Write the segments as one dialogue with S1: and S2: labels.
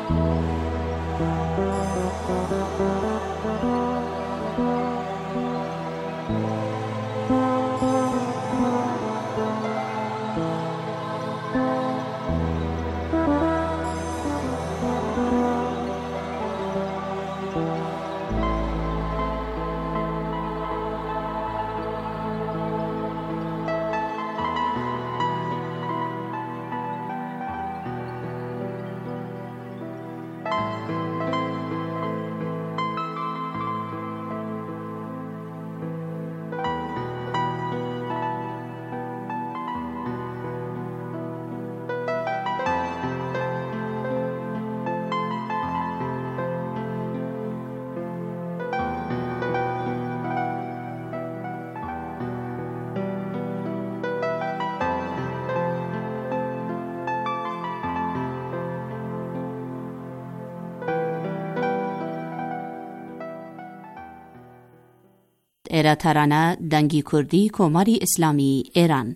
S1: ئێرە تەرانە دەنگی کوردی کۆماری ئیسلامی ئێران.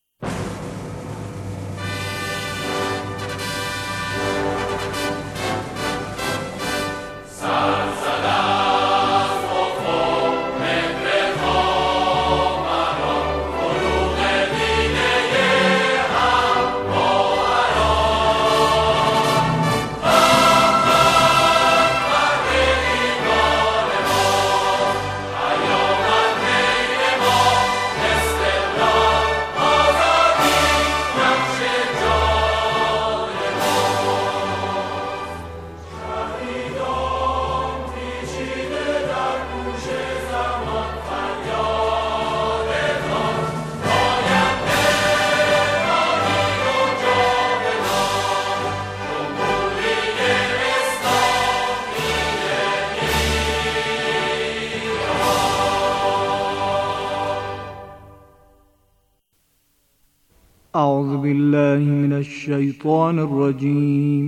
S2: أعوذ بالله من الشيطان الرجيم.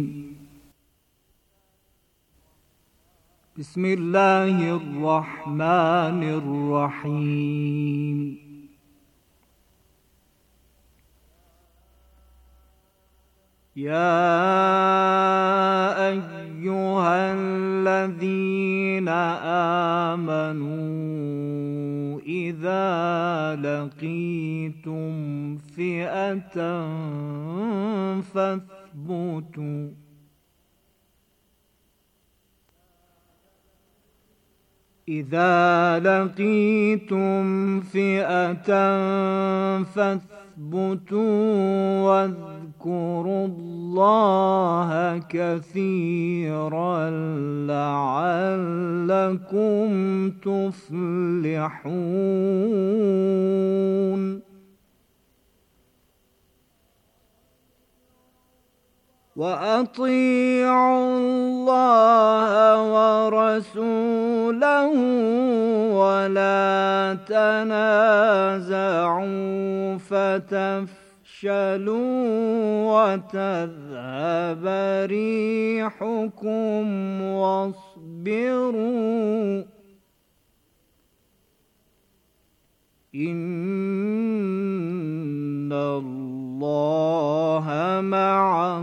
S2: بسم الله الرحمن الرحيم. يا أيها الذين آمنوا إذا لقيتم فئة فاثبتوا واذكروا الله كثيرا لعلكم تفلحون. وأطيعوا الله ورسوله ولا تنازعوا فتفشلوا وتذهب ريحكم واصبروا إن الله مع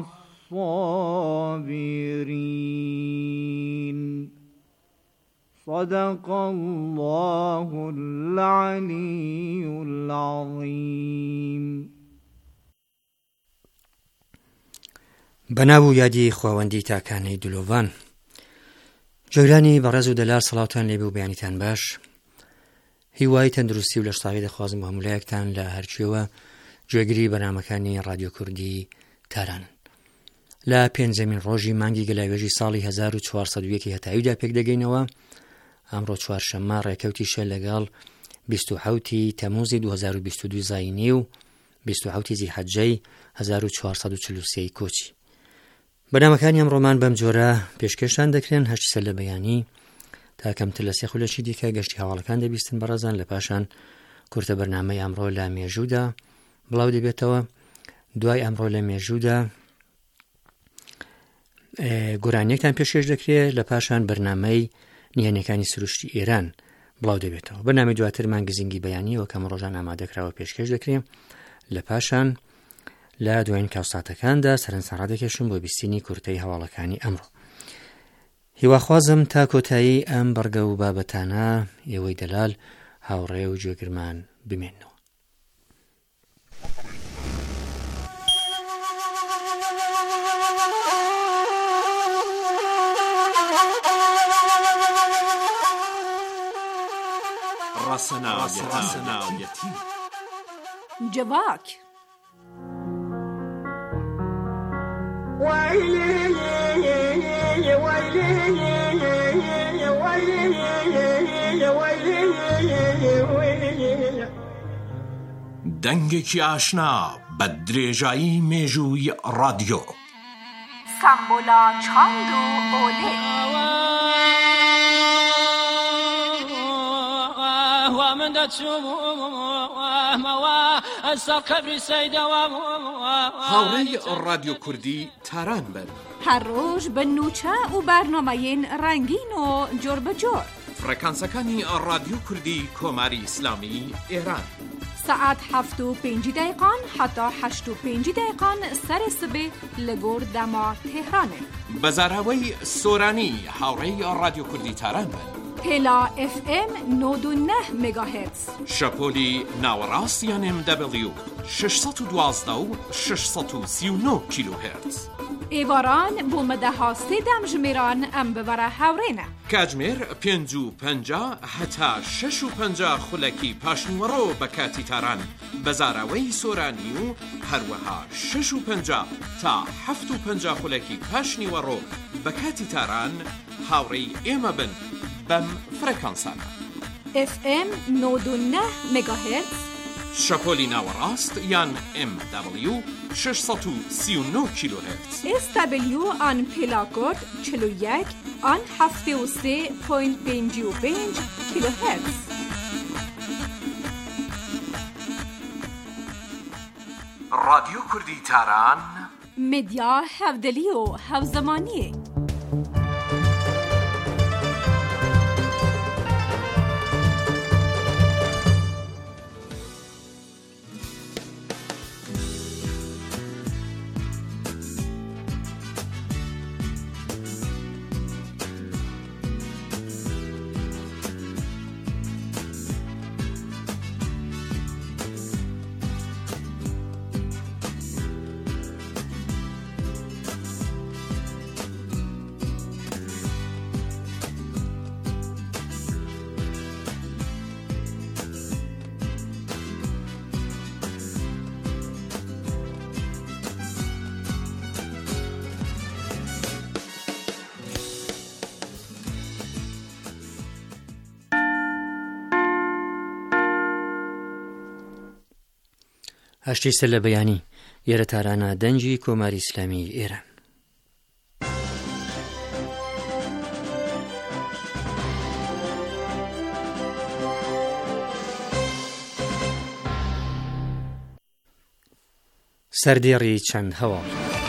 S2: الصابرين. صدق الله العلي العظيم.
S3: بەناو یادی خواوەندی تاکانەی دلۆڤان، جۆرانی بەڕێز و دەلار سەڵاتان لێبێ و بەیانیتان باش. هیوای تەندروستی و لەشتاوی دەخوازم بە هەمولایەکتان لە هەرچیەوە گوێگری بەنامەکانی رادیۆ کوردی تارانن. لە پێنجەمین ڕۆژی مانگی گەلاوێژی ساڵی 1401 هەتاویدا پێک دەگەینەوە. ئەمڕۆ چوارشەممە ڕێکەوتی شە لەگەڵ 27 تەموزی 2022 زاینی و 27 زیحەجەی 1443 کۆچی. بەنامەکانی ئەم ڕۆمان بەم جۆرە پێشکەشان دەکرێن، هەشت سەر لە بەیانی تا کەمتر لە سێ خولەکی دیکە گەشتی هەواڵەکان دەبیستن بەڕێزان. لە پاشان کورتە بەرنامەی ئەمڕۆ لە مێژوودا بڵاو دەبێتەوە. دوای ئەمڕۆ لە مێژوودا گۆرانیەکتان پێشکەش دەکرێت. لە پاشان بەرنامەی نیهێنیەکانی سروشتی ئێران بڵاو دەبێتەوە. بەرنامەی دواتر مانگی زینگی بەیانی و کەم ڕۆژان ئامادەکراوە پێشکەش دەکرێت. لە پاشان لە دوایین کاوساتەکاندا سەرنجڕادێکێشم بۆ بیستنی کورتەی هەواڵەکانی ئەمڕۆ. هیواخوازم تا کۆتایی ئەم بەرگە و بابەتانە ئێوەی دەلال هاوڕێ و گوێگرمان بمێنەوە.
S4: ڕەسەناویەتی
S5: جواک
S4: دەنگێکی ئاشنا بە درێژایی مێژووی ڕادیۆ
S5: سامبۆلا چاند و ئۆلێ
S4: هاوڕێی ڕادیۆ کوردی تاران بن.
S5: هەر ڕۆژ بە نوچە و بەرنامەیەن ڕەنگین و جۆر بەجۆر.
S4: فرەکانسەکانی ڕادیۆ کوردی کۆماری ئیسلامی ئێران
S5: سەعات 7:05 حتا 8:05 سەری سبێ لە گۆر دەما تێهرانێ.
S4: بەزاراوەی سۆرانی هاوڕێی ڕادیۆ کوردی تاران بن.
S5: پێلا FM 99 مگاهرتز.
S4: شەپۆلی ناوەڕاست یان MW 612 و 639 کیلوهرتز.
S5: ئێواران بۆ مەدەها سێدەم ژمێران ئەم ببەرە هاوڕێنە.
S4: کاتژمێر 5:50 هەتا 6:50 خولەکی پاشنیوەڕۆ بە کاتی تاران بەزاراوەی سۆرانی و هەروەها 6:50 تا 7:50 خولەکی پاشنیوەڕۆ بە کاتی تاران هاوڕێی ئێمە بن بەم فرەکانسانە.
S5: FM 99 مگاهرتز.
S4: شەپۆلی ناوەڕاست یان MW 639 کیلوهرتز.
S5: SW آن پێلاکۆرد 41 آن 73.55 کیلوهرتز.
S4: رادیۆ کوردی تاران
S5: مدیا هەودەلی و هەوزەمانیە.
S3: هەشتی سەر لە بەیانی ئێرە تارانە دەنگی کۆماری ئیسلامی ئێران. سەردێڕی چەند هەواڵ.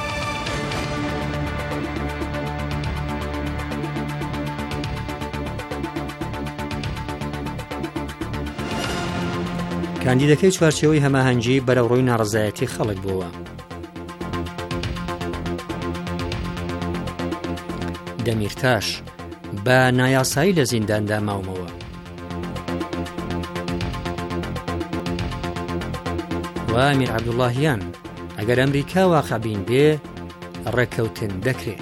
S3: کاندیدەکەی چوارچێوەی هەماهەنگی بەرەو ڕووی ناڕزایەتی خەڵک بووە. دەمیرتاش بە نایاسایی لە زینداندا ماومەوە. و ئەمیر عەبدوڵڵاهیان ئەگەر ئەمریکا واقعبین بێ ڕێکەوتن دەکرێت.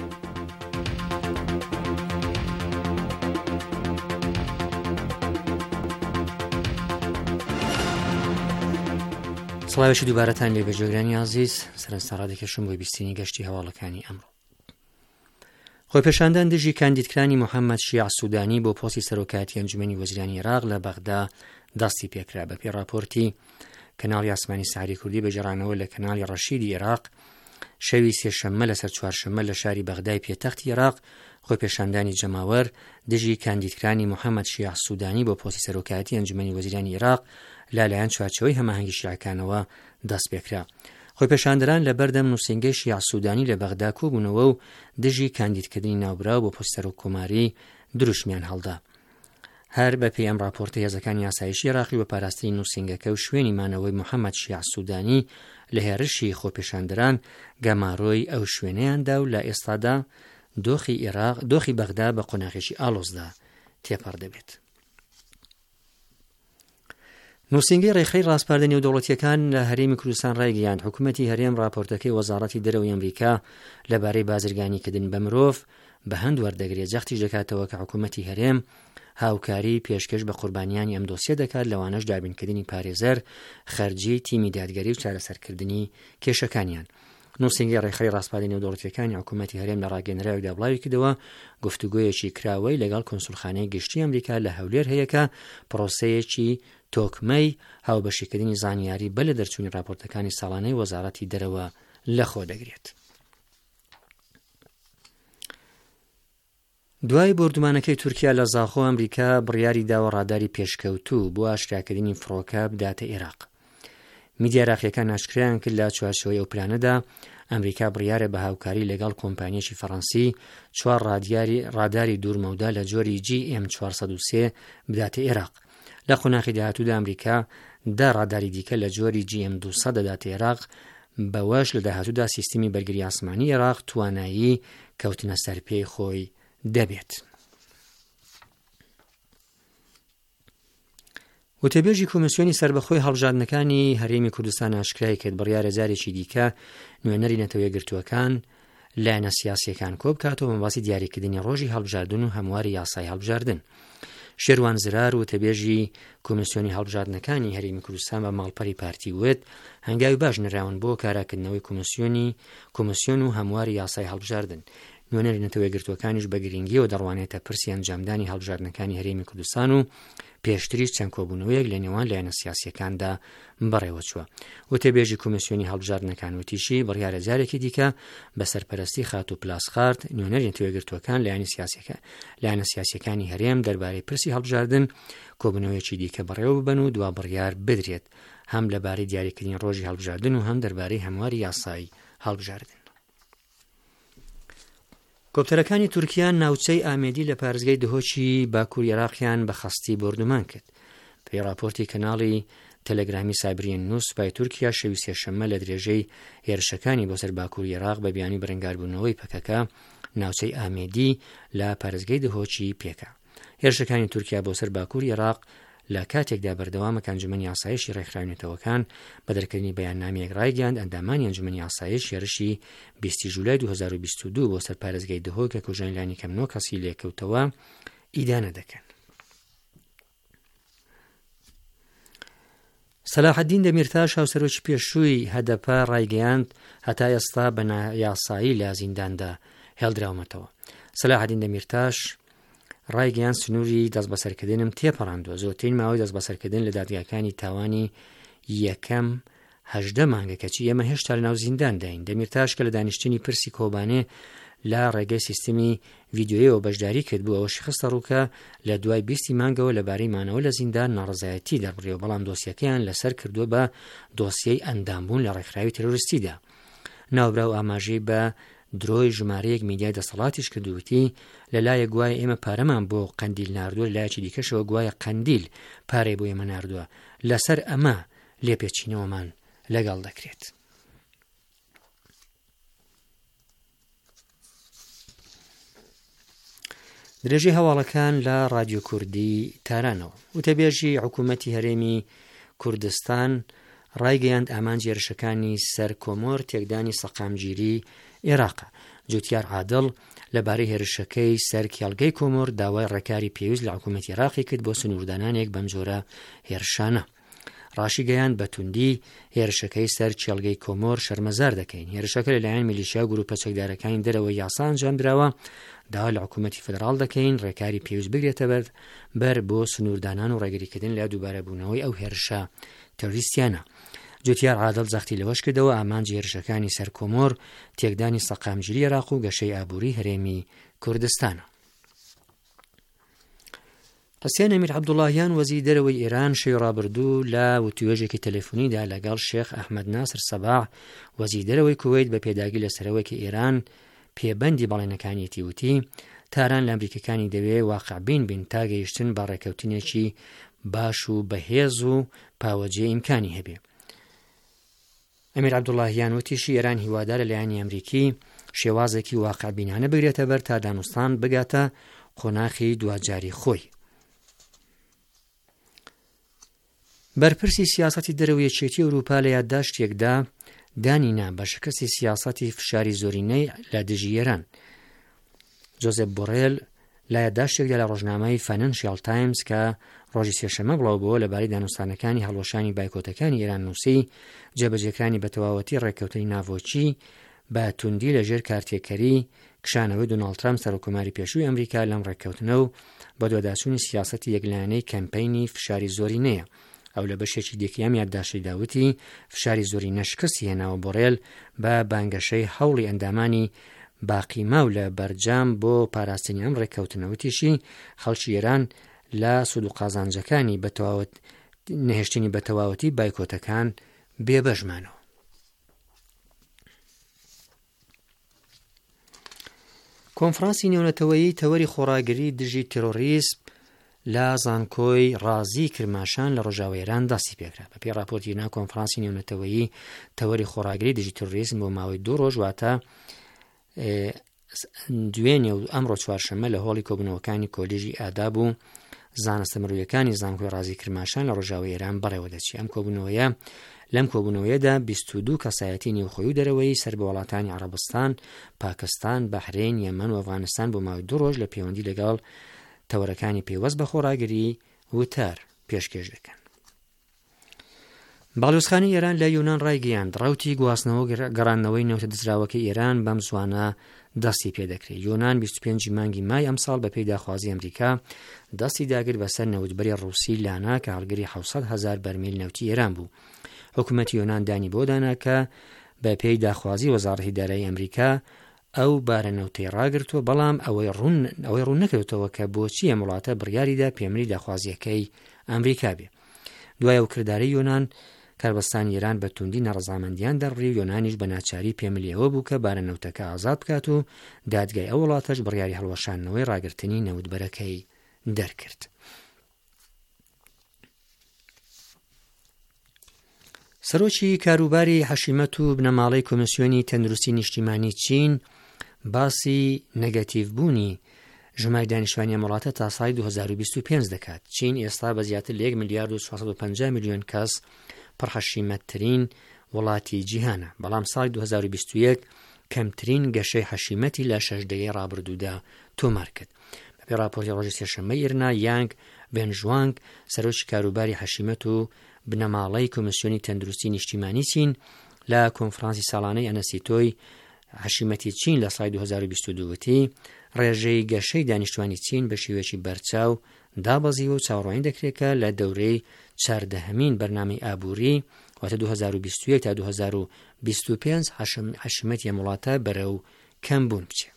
S3: سڵاوێکی دووبارەتان لێ بەجێگرانی عەزیز، سەرنجڕادێکێشم بۆی بیستنی گەشتی هەواڵەکانی ئەمڕۆ. خۆی پێشاندان دژی کاندیدکرانی محەممەد شیع سوودانی بۆ پۆستی سەرۆکایەتی ئەنجومەنی وەزیرانی عێراق لە بەغدا دەستی پێکرا. بە پێی راپۆرتی کەناڵی ئاسمانی سەعادی کوردی بەجێڕانەوە لە کەناڵی ڕەشیدی عێراق شەوی سێشەممە لەسەر چوارشەممە لە شاری بەغدای پێتەختی عێراق خۆی پێشاندانی جەماوەر دژی کاندیدکرانی محەممەد شیع سوودانی بۆ پۆستی سەرۆکایەتی ئەنجومەنی وەزیرانی عێراق لالایەن چوارچەوەی هەماهەنگی شیعەکانەوە دەست پێکرا. خۆی پێشاندەران لە بەردەم نووسینگەی شیع سوودانی لە بەغدا کۆبوونەوە و دژی کاندیدکردنی ناوبراو بۆ پۆستی سەرۆک کۆماری دروشمیان هەڵدا. هەر بە پێی ئەم راپۆرتە هێزەکانی یاسایشی عێراقی و پاراستنی نووسینگەکە و شوێنی مانەوەی محەممەد شیع سوودانی لە هێرشی خۆپێشاندران گەماڕۆی ئەو شوێنەیاندا و لە ئێستادا دۆخی بەغدا بە قۆناغێکی ئالۆزدا تێپەڕ دەبێت. نووسینگەی ڕێکخراوی ڕاستپاردە نێودەوڵەتیەکان لە هەرێمی کوردستان ڕایگەیاند حکوومەتی هەرێم راپۆرتەکەی وەزارەتی دەرەوەی ئەمریکا لەبارەی بازرگانیکردن بە مرۆڤ بە هەند وەردەگرێت، جەختیش دەکاتەوە کە حکوومەتی هەرێم هاوکاری پێشکەش بە قوربانیانی ئەم دۆسیە دەکات، لەوانەش دابینکردنی پارێزەر، خەرجی تیمی دادگەری و چارەسەرکردنی کێشەکانیان. نووسینگەی ڕێکخراوی ڕاستپاردەی نێودەوڵەتیەکانی حکوومەتی هەرێم لە ڕاگەیەنراویدا بڵاوی کردەوە گفتوگۆیەکی کراوەی لەگەڵ کۆنسوڵخانەی گشتی ئەمریکا لە هەولێر هەیە کە پرۆسەیەکی تۆکمەی هاوبەشیکردنی زانیاری بە لە دەرچوونی راپۆرتەکانی ساڵانەی وەزارەتی دەرەوە لەخۆ دەگرێت. دوای بردومانەکەی تورکیا لە زاخۆ ئەمریکا بڕیاری داوە ڕاداری پێشکەوتوو بۆ ئاشکراکردنی فڕۆکە بداتە عێراق. میدیا عێراقیەکان ئاشکرایان کرد لە چوارچێوەی ئەو پلانەدا ئەمریکا بڕیارە بە هاوکاری لەگەڵ کۆمپانیەکی فەڕەنسی 4 ڕاداری دوورمەودا لە جۆری GM403 بداتە عێراق. لە قۆناغی داهاتوودا ئەمریکا 10 ڕاداری دیکە لە جۆری GM200 دەداتە عێراق، بەوەش لە داهاتوودا سیستمی بەرگری ئاسمانی عێراق توانایی کەوتنە سەرپێی خۆی دەبێت. وتەبێژی کۆمسیۆنی سربەخۆی هەڵبژاردنەکانی هەرێمی کوردستان ئاشکرای کرد بڕیارە جارێکی دیکە نوێنەری نەتەوەیە گرتووەکان لایەنە سیاسیەکان کۆ بکاتەوە مەباسی دیاریکردنی ڕۆژی هەڵبژاردن و هەمواری یاسای هەڵبژاردن. شێروان زرار وتەبێژی کۆمسیۆنی هەڵبژاردنەکانی هەرێمی کوردستان بە ماڵپەری پارتی وت هەنگاوی باش نراون بۆ کاراکردنەوەی کۆمسیۆن و هەمواری یاسای هەڵبژاردن. نوێنەری نەتەوەیە گرتووەکانیش بە گرنگیەوە دەڕوانێتە پرسی ئەنجامدانی هەڵبژاردنەکانی هەرێمی کوردستان و پێشتریش چەند کۆبوونەوەیەک لە نێوان لایەنە سیاسیەکاندا بەڕێوە چووە. وتەبێژی کۆمسیۆنی هەڵبژاردنەکان وتیشی بڕیارە جارێکی دیکە بە سەرپەرستی خات و پلاسخارد نوێنەری نەتەوەیە گرتووەکان لایەنە سیاسیەکانی هەرێم دەربارەی پرسی هەڵبژاردن کۆبوونەوەیەکی دیکە بەڕێوە ببەن و دوا بڕیار بدرێت، هەم لەبارەی دیاریکردنی ڕۆژی هەڵبژاردن و هەم دەربارەی هەمواری یاسای هەڵبژاردن. کۆپتەرەکانی تورکیا ناوچەی ئامێدی لە پارێزگای دهۆکی باکوور عێراقیان بە خەستی بردومان کرد. پێی راپۆرتی کەناڵی تەلەگرامی سایبریان نووس سوپای تورکیا شەوی سێشەممە لە درێژەی هێرشەکانی بۆ سەر باکوور عێراق بە بیانی بەرەنگاربوونەوەی پەکەکە ناوچەی ئامێدی لە پارێزگای دهۆکی پێکا. هێرشەکانی تورکیا بۆ سەر باکوور عێراق لە کاتێکدا بەردەوامەکە ئەنجومەنی ئاسایشی ڕێکخراونەتەوەکان بە دەرکردنی بەیاننامەیەک ڕایگەیاند ئەندامانی ئەنجومەنی ئاسایش هێرشی 20 جولای 2022 بۆ سەر پارێزگای دهۆک کە کوژانیلانی کەم 9 کەسی لێکەوتەوە ئیدانە دەکەن. سەلاحەدین دەمیرتاش هاوسەرۆکی پێشووی هەدەپە ڕایگەیاند هەتا ئێستا بە نایاسایی لە زینداندا هێڵدراومەتەوە. سەلاحەدین دەمیرتاش ڕایگەیان سنووری دەست بەسەرکردنم تێپەڕاندووە. زۆرترین ماوەی دەست بەسەرکردن لە دادگاکانی تاوانی یەکەم 18 مانگە کەچی ئێمە هێشتا لە ناو زیندان داین. دەمیرتاش کە لە دانیشتنی پرسی کۆبانێ لە ڕێگەی سیستمی ڤیدیۆیەوە بەشداری کرد بوو ئەوەشی خستە ڕووکە لە دوای 20 مانگەوە لەبارەی مانەوە لە زیندان ناڕزایەتی دەربڕێەوە، بەڵام دۆسیەکەیان لەسەر کردووە بە دۆسیەی ئەندامبوون لە ڕێکخراوی تێرۆریستیدا. ناوبراو ئاماژەی بە درۆی ژمارەیەک میدیای دەسەڵاتیش کردووتی لەلایەک گوایە ئێمە پارەمان بۆ قەندیل ناردووە، لایەکی دیکەشەوە گوایە قەندیل پارەی بۆ ئێمە ناردووە، لەسەر ئەمە لێپێچینەوەمان لەگەڵ دەکرێت. درێژەی هەواڵەکان لە رادیۆ کوردی تارانەوە. وتەبێژی حکوومەتی هەرێمی کوردستان ڕایگەیاند ئامانجی هێرشەکانی سەر کۆمۆر تێکدانی سەقامگیری عێراق. جوتیار عادڵ لەبارەی هێرشەکەی سەر کێڵگەی کۆمۆر داوای ڕێکاری پێویست لە حکوومەتی عێراقی کرد بۆ سنووردانانێک بەم جۆرە هێرشانە. ڕاشی گەیاند بە توندی هێرشەکەی سەر کێڵگەی کۆمۆر شەرمەزار دەکەین. هێرشەکە لەلایەن میلیشیا و گروپە چەکدارەکانی دەرەوە یاسا ئەنجام درراوە. داوا لە حکوومەتی فدراڵ دەکەین ڕێکاری پێویست بگرێتە بەر بۆ سنووردانان و ڕێگریکردن لە دووبارەبوونەوەی ئەو هێرشە تەروریستیانە. جوتیار عادڵ زەختی لەوەش کردەوە ئامانجی هێرشەکانی سەر کۆمۆر تێکدانی سەقامگیری عێراق و گەشەی ئابووری هەرێمی کوردستانە. حسێن ئەمیر عەبدوڵڵاهیان وەزیری دەرەوەی ئێران شەوی ڕابردوو لە وتوێژێکی تەلەفۆنیدا لەگەڵ شێخ ئەحمەد ناسر سەباح وەزیری دەرەوەی کوێیت بە پێداگی لە سەرەوەیکی ئێران پێبەندی بەڵێنەکانیەتی وتی تاران لە ئەمریکەکانی دەوێ واقعبین بین تا گەیشتن بە ڕێکەوتنێکی باش و بەهێز و پاوەجێ ئیمکانی هەبێ. ئەمیر عەبدوڵڵاهیان وتیشی ئێران هیوادارە لەلایەنی ئەمریکی شێوازێکی واقعبینانە بگرێتە بەر تا دانوستان بگاتە قۆناغی دوجاری خۆی. بەرپرسی سیاسەتی دەرەوە یەکێتی ئەوروپا لە یادداشتێکدا دانینا بە شکستی سیاسەتی فشاری زۆرینەی لە دژی ئێران. جۆزێف بۆڕێل لە یادداشتێکدا لە ڕۆژنامەی فاینانشیال تایمز کە ڕۆژی سێشەمە بڵاوبووە لەبارەی دانوستانەکانی هەڵوەشانی بایکۆتەکانی ئێران نووسی جێبەجێکرانی بە تەواوەتی ڕێککەوتنی ناوۆچی بە توندی لەژێر کارتێکەری کشانەوەی دۆناڵد ترامپ سەرۆکۆماری پێشووی ئەمریکا لەم ڕێککەوتنە و بە دووەداچوونی سیاسەتی یەکلایەنەی کەمپەینی فشاری زۆرینەیە. ئەو لە بەشێکی دیکەیەم یادداشتی داوتی فشاری زۆری نەشکستی هێناوە بۆڕێل بە بانگەشەی هەوڵی ئەندامانی باقیما و لە بەرجام بۆ پاراستنی ئەم ڕێککەوتنەوتیشی خەڵکی ئێران لە سود و قازانجەکانی نەهێشتنی بە تەواوەتی بایکۆتەکان بێبەژمانەوە. کۆنفرانسی نێونەتەوەیی تەوەری خۆڕاگری دژی تێرۆریسم لە زانکۆی ڕازی کرماشان لە ڕۆژاوای ئێران دەستی پێکرا. بەپێی راپۆرتینا کۆنفرانسی نێونەتەوەیی تەوەری خۆڕاگری دژی تێرۆریسم بۆ ماوەی 2 ڕۆژ واتە دوێنێ و ئەمڕۆ چوارشەممە لە هۆڵی کۆبوونەوەکانی کۆلیژی ئاداب و زانستە مرویەکانی زانکۆی ڕازی کرماشان لە ڕۆژاوای ئێران بەڕێوە دەچی. لەم کۆبوونەوەیەدا 22 کەسایەتی نێوخۆی و دەرەوەی سەر بە وڵاتانی عەرەبستان، پاکستان، بەحرین، یەمەن و ئەفغانستان بۆ ماوەی 2 ڕۆژ لە پەیوەندی لەگەڵ تەوەرەکانی پێوەست بە خۆڕاگری وتار پێشکەش دەکەن. باڵیۆزخانەی ئێران لە یۆنان ڕایگەیاند ڕەوتی گواستنەوە گەڕاندنەوەی نەوتە دزراوەکەی ئێران بەم زوانە دەستی پێدەکرێت. یۆنان 25 مانگی مای ئەمساڵ بەپێی داخوازی ئەمریکا دەستی داگرت بەسەر نەوتبەری ڕووسی لانا کە هەڵگری 700,000 بەرمیل نەوتی ئێران بوو. حکوومەتی یۆنان دانی بۆ دانا کە بەپێی داخوازی وەزارەتی دارایی ئەمریکا ئەو بارەنەوتەی ڕاگرتووە، بەڵام ئەوەی ڕوون نەکەوتەوە کە بۆچی ئەم وڵاتە بڕیاریدا پێمەری داخوازیەکەی ئەمریکا بێ. دوای ئەو کردارەی یۆنان کاربەستانی ئێران بە توندی نەڕەزامەندیان دەڕی و یۆنانیش بە ناچاری پێمەلیەوە بوو کە بارەنەوتەکە ئازاد بکات و دادگای ئەو وڵاتەش بڕیاری هەڵوەشاندنەوەی ڕاگررتنی نەوتبەرەکەی دەرکرد. سەرۆکی کاروباری حەشیمەت و بنەماڵەی کۆمسیۆنی تەندروستی نیشتیمانی چین باسی نەگەتیڤبوونی ژمارە دانیشتوانی وڵاتە تا ساڵی 2025 دەکات. چین ئێستا بە زیاتر لە 1,450 ملیۆن کەس پڕحەشیمەتترین وڵاتی جیهانە، بەڵام ساڵی 2021 کەمترین گەشەی حەشیمەتی لە 6 دەیەی ڕابردوودا تۆمار کرد. بەپێی راپۆرتی ڕۆژی سێشەممەی ئێرنا یانگ بێنژوانگ سەرۆکی کاروباری حەشیمەت و بنەماڵەی کۆمسیۆنی تەندروستی نیشتیمانی چین لە کۆنفرانسی ساڵانەی ئەنەسیتۆی حەشیمەتی چین لە ساڵی 2022 وتی ڕێژەی گەشەی دانیشتوانی چین بە شێوەیەکی بەرچاو دابەزیوە و چاوەڕوانی دەکرێتکە لە دەورەی 14هەمین بەرنامەی ئابووری واتە 2021 تا 2025 حەشیمەتی ئەم وڵاتە بەرەو کەمبوون بچێت.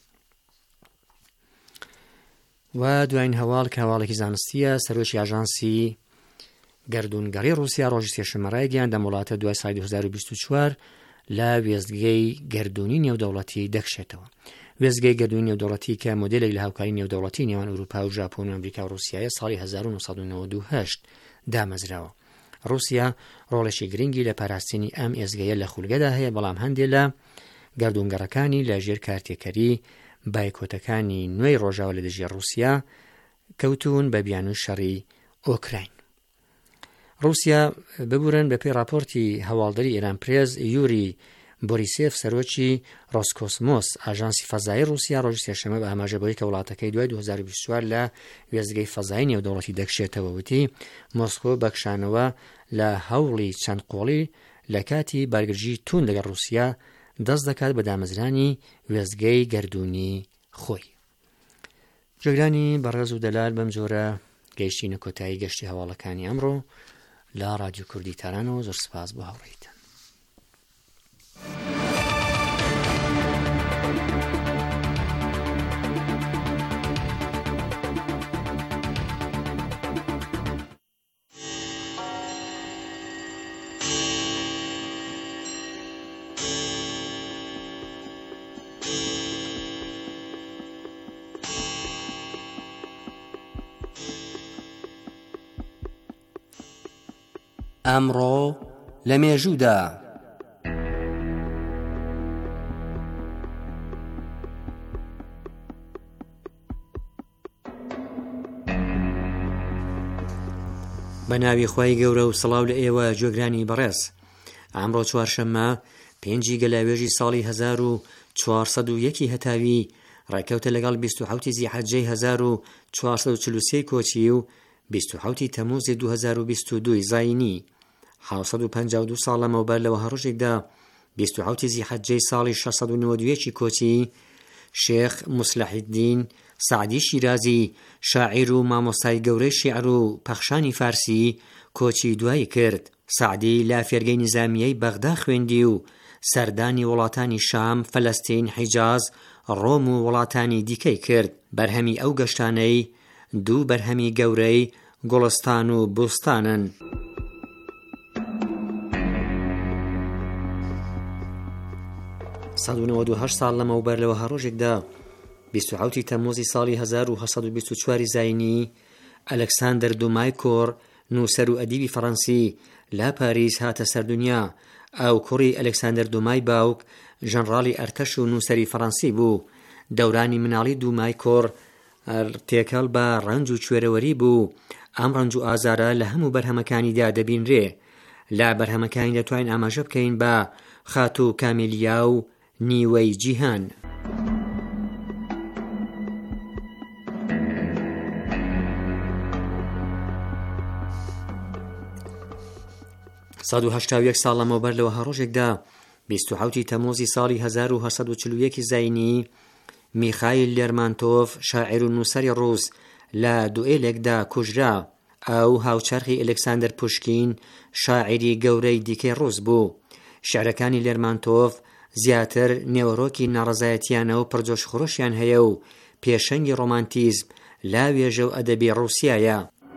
S3: و دوایین هەواڵ کە هەواڵێکی زانستیە، سەرۆکی ئاژانسی گەردونگەڕی رووسیا ڕۆژی سێشەممە ڕایگەیاند دەم وڵاتە دوای ساڵی 2024 لە وێستگەی گەردونی نێودەوڵەتی دەکشێتەوە. وێستگەی گەردونی نێودەوڵەتی کە مۆدێلێک لە هاوکاری نێودەوڵەتی نێوان ئەوروپا و ژاپۆن و ئەمریکا و رووسیایە ساڵی 1998 دامەزراوە. رووسیا ڕۆڵێکی گرنگی لە پاراستنی ئەم ئێزگەیە لە خولگەدا هەیە، بەڵام هەندێک لە گەردونگەڕەکانی لە ژێر کارتێکەری بایکۆتەکانی نوێی ڕۆژاوە لە دژی رووسیا کەوتون بە بیان و شەڕی ئۆکراین. رووسیا ببورن بەپێی راپۆرتی هەواڵدەری ئێران پرێز یوری بۆریسێف سەرۆکی ڕۆسکۆسمۆس ئاژانسی فەزایی رووسیا ڕۆژی سێشەممە بە ئاماژەبەوەی کە وڵاتەکەی دوای 2024 لە وێستگەی فەزایی نێودەوڵەتی دەکشێتەوە وتی مۆسکۆ بەکشانەوە لە هەوڵی چەند قۆڵی لە کاتی بارگرژی تون لەگەڵ رووسیا دەست دەکات بە دامەزرانی وێستگەی گەردوونی خۆی. جێگرانی بەڕێز و دەلال بەم جۆرە گەیشتینە کۆتایی گەشتی هەواڵەکانی ئەمڕۆ لە رادیۆ کوردی تارانەوە. زۆر سپاس بۆ هاوڕێیتان. ئەمڕۆ لە مێژوودا. بە ناوی خوای گەورە و سڵاو لە ئێوە گوێگرانی بەڕێز. ئەمڕۆ چوارشەممە 5 گەلاوێژی ساڵی 1401 هەتاوی ڕێکەوتە لەگەڵ 27 زیحەجەی 1443 کۆچی و 27 تەمووزی 2022 زاینی. 752 ساڵ لەمەوبەر لەوە هەڕۆژێکدا 27 زیحەجەی ساڵی 691 کۆچی شێخ موسلحیدین سعدی شیرازی شاعیر و مامۆستای گەورەی شیعر و پەخشانی فارسی کۆچی دوایی کرد. سعدی لا فێرگەی نظامیەی بەغدا خوێندی و سەردانی وڵاتانی شام، فەلەستین، حیجاز، ڕۆم و وڵاتانی دیکەی کرد. بەرهەمی ئەو گەشتانەی دوو بەرهەمی گەورەی گوڵستان و بوستانن. سەد و 98 ساڵ لەمەوبەر لەوە هەڕۆژێکدا 27 تەمووزی ساڵی 1724 زاینی ئەلەکساندەر دومایکۆڕ نووسەر و ئەدیبی فەڕەنسی لە پاریس هاتە سەردونیا. ئەو کوڕی ئەلەکساندەر دومای باوک ژەنڕاڵی ئەرتەش و نووسەری فەڕەنسی بوو. دەورانی مناڵی دومایکۆڕ تێکەڵ بە ڕەنج و کوێرەوەری بوو. ئەم ڕەنج و ئازارە لە هەموو بەرهەمەکانیدا دەبینرێ. لە بەرهەمەکانی دەتوانین ئاماژە بکەین بە خاتو کامیلیا و نیوەی جیهان. 181 ساڵ لەمەوبەر لەوە هەڕۆژێکدا 27 تەمووزی ساڵی 1741 زاینی میخایل لێرمانتۆف شاعیر و نووسەری ڕووس لە دوئێلێکدا کوژرا. ئەو هاوچەرخی ئەلێکساندەر پوشکین شاعیری گەورەی دیکەی ڕووس بوو. شعرەکانی لێرمانتۆف زیاتر نێوەڕۆکی ناڕەزایەتیانە و پرجۆشخۆشیان هەیە و پێشەنگی ڕۆمانتیزم لا وێژە و ئەدەبی ڕووسیایە.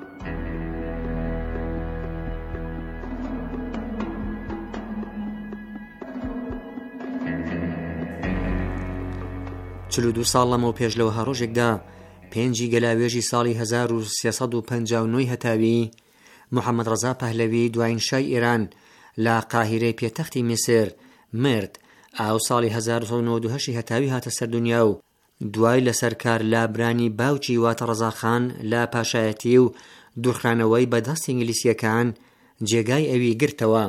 S3: چلو دو ساڵ لەمەوە پێش لەوە هەڕۆژێکدا 5 گەلاوێژی ساڵی 1359 هەتاوی محەممەد ڕەزا پەهلەوی دوایین شای ئێران لە قاهیرەی پێتەختی میسر مرد. ئاو ساڵی 1992 هەتاوی هاتە سەردونیا و دوای لەسەرکار لابرانی باوکی واتە ڕەزاخان لە پاشایەتی و دوورخرانەوەی بەدەست ئینگلیسیەکان جێگای ئەوی گرتەوە.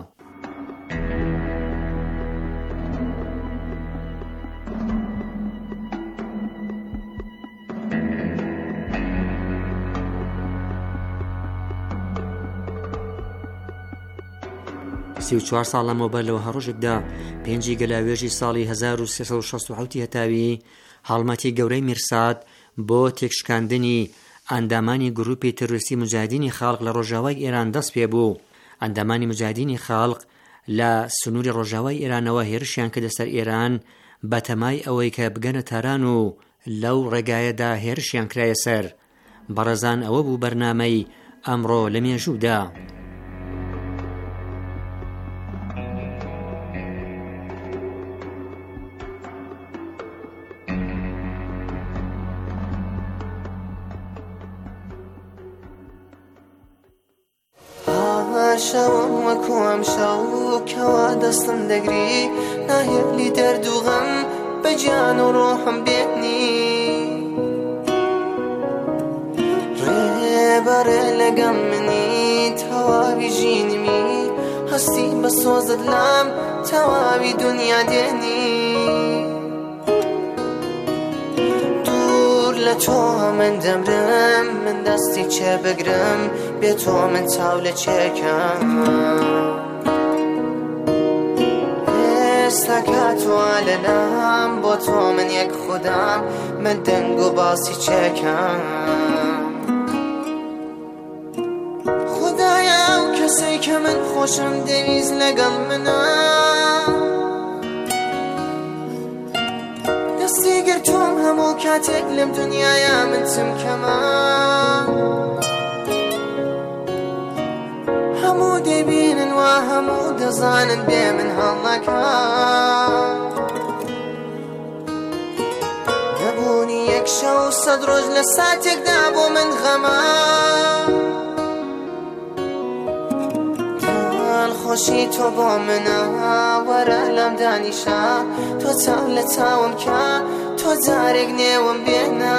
S3: سی و 4 ساڵ لەمەوبەر لەوە هەڕۆژێکدا 5 گەلاوێژی ساڵی 1367 هەتاوی هەڵمەتی گەورەی میرساد بۆ تێکشکاندنی ئەندامانی گروپی تروریستی مجاهدینی خاڵق لە ڕۆژاوای ئێران دەست پێ بوو. ئەندامانی مجاهدینی خاڵق لە سنووری ڕۆژاوای ئێرانەوە هێرشیان کردە سەر ئێران بە تەمای ئەوەی کە بگەنە تاران و لەو ڕێگایەدا هێرشیان کرایە سەر. بەڕێزان ئەوە بوو بەرنامەی ئەمڕۆ لە مێژوودا.
S6: شەوم وەکو ئەم شەو کەوا دەستم دەگری ناهێلی دەرد و غەم بە گیان و ڕۆحم بێتنی ڕێبەڕێ لەگەم منی تەواوی ژینمی هەستی بە سۆزت لام تەواوی دنیا دێنی دوور لە تۆ من دەمرم من دەستی چێ بگرم بێ تۆ من چاو لە چێکم ئێستا کاتوە لەلام بۆ تۆ من یەک خودام من دەنگ و باسی چێکم خودایە ئەو کەسەی کە من خۆشم دەویست لەگەڵ منە دەستی گرتوم هەموو کاتێک لەم دنیاە من چمکەمە هەموو دەبینن و هەموو دەزانن بێ من هەڵەکە نەبوونی یەک شەو 100 ڕۆژ لە ساتێکدا بۆ من غەمە خۆشی تۆ بۆ منە وەرە لەم دانیشە تۆ چاو لە چاوم کە تۆ جارێک نێوم بێنە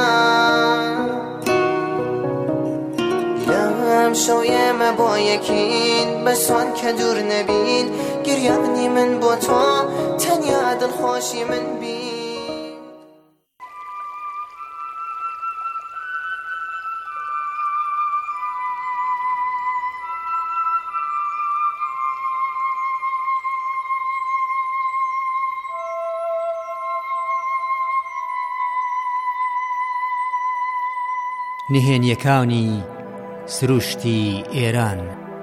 S6: لەم شەو ئێمە بۆ یەکین بەسوان کە دوور نەبین گریانی من بۆ تۆ تەنیا دڵخۆشی من بین
S3: نهێنیەکانی سروشتی ئێران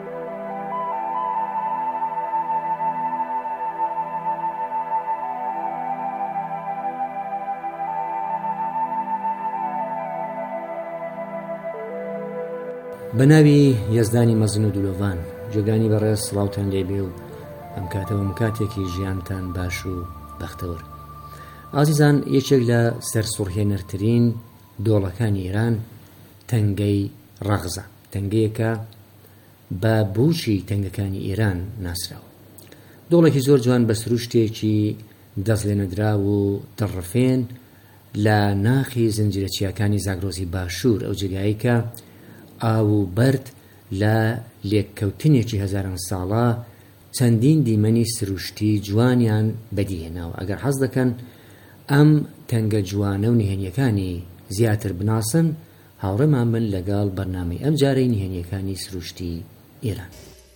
S3: بە ناوی یەزدانی مەزن و دولۆڤان جێگانی بەڕێز سڵاوتان لێبێ و ئەم کاتەوە کاتێکی ژیانتان باش و بەختەوەر ئازیزان یەکێک لە سەرسوڕهێنەرترین دۆڵەکانی ئێران تەنگەی ڕەغزە تەنگەیەکە بە بوشی تەنگەکانی ئێران ناسراوە دۆڵێکی زۆر جوان بە سروشتێکی دەستلێنەدرا و دڕفێن لە ناخی زنجیرەچیەکانی زاگرۆزی باشوور ئەو جێگایی کە ئاو و بەرد لە لێککەوتنێکی هەزاران ساڵە چەندین دیمەنی سروشتی جوانیان بەدیهێناوە ئەگەر حەز دەکەن ئەم تەنگە جوانە و نهێنیەکانی زیاتر بناسن هاوڕێمان بن لەگەڵ بەرنامەی ئەم جارەی نهێنیەکانی سروشتی ئێران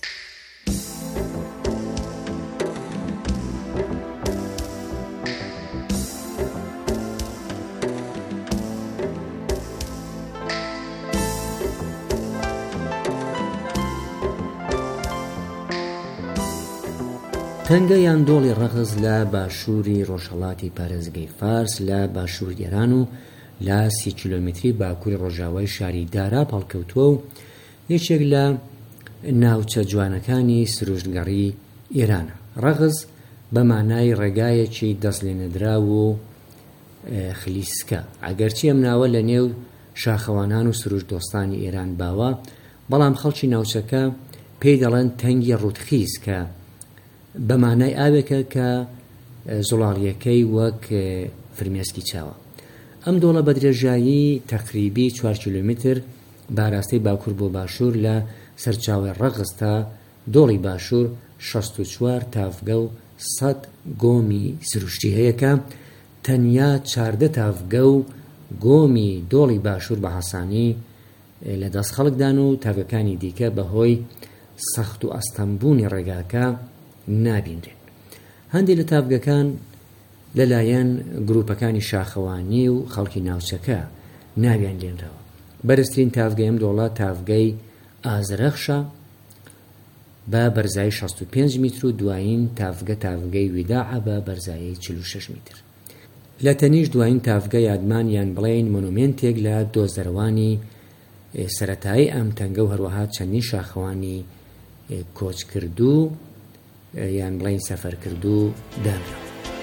S3: تەنگە یان دۆڵی ڕەغز لە باشووری ڕۆژهەڵاتی پارێزگای فارس لە باشوور ئێران و لە 30 کیلۆمتری باکووری ڕۆژاوای شاری دارا پاڵکەوتووە و یەکێک لە ناوچە جوانەکانی سروشتگەڕی ئێرانە ڕەغز بە مانای ڕێگایەکی دەستلێنەدرا و خلیسکە ئەگەرچی ئەم ناوە لە نێو شاخەوانان و سروشت دۆستانی ئێران باوە بەڵام خەڵکی ناوچەکە پێی دەڵێن تەنگی ڕوتخیز کە بە مانای ئاوێکە کە زوڵاڵیەکەی وەک فرمێسکی چاوە ئەم دۆڵە بە درێژایی تەقریبی 4 کیلۆمتر باراستەی باکوور بۆ باشوور لە سەرچاوی ڕەغز تا دۆڵی باشوور 64 تافگە و 100 گۆمی سروشتی هەیە کە تەنیا 14 تافگە و گۆمی دۆڵی باشوور بە حەسانی لە دەست خەڵکدان و تافگەکانی دیکە بەهۆی سەخت و ئەستەمبوونی ڕێگاکە نابینرێن هەندێک لە تافگەکان لەلایەن گروپەکانی شاخەوانی و خەڵکی ناوچەکە ناویان لێنراوە بەرزترین تافگەی ئەم دۆڵە تافگەی ئازرەخشە بە بەرزایی 65 میتر و دوایین تافگەی ویداعە بە بەرزایی 46 میتر لە تەنیش دوایین تافگە یادمان یان بڵێن مۆنومێنتێک لە دۆزەروانی سەرەتایی ئەم تەنگە و هەروەها چەندین شاخەوانی کۆچ کردو یان بڵێن سەفەر کردو دانراوە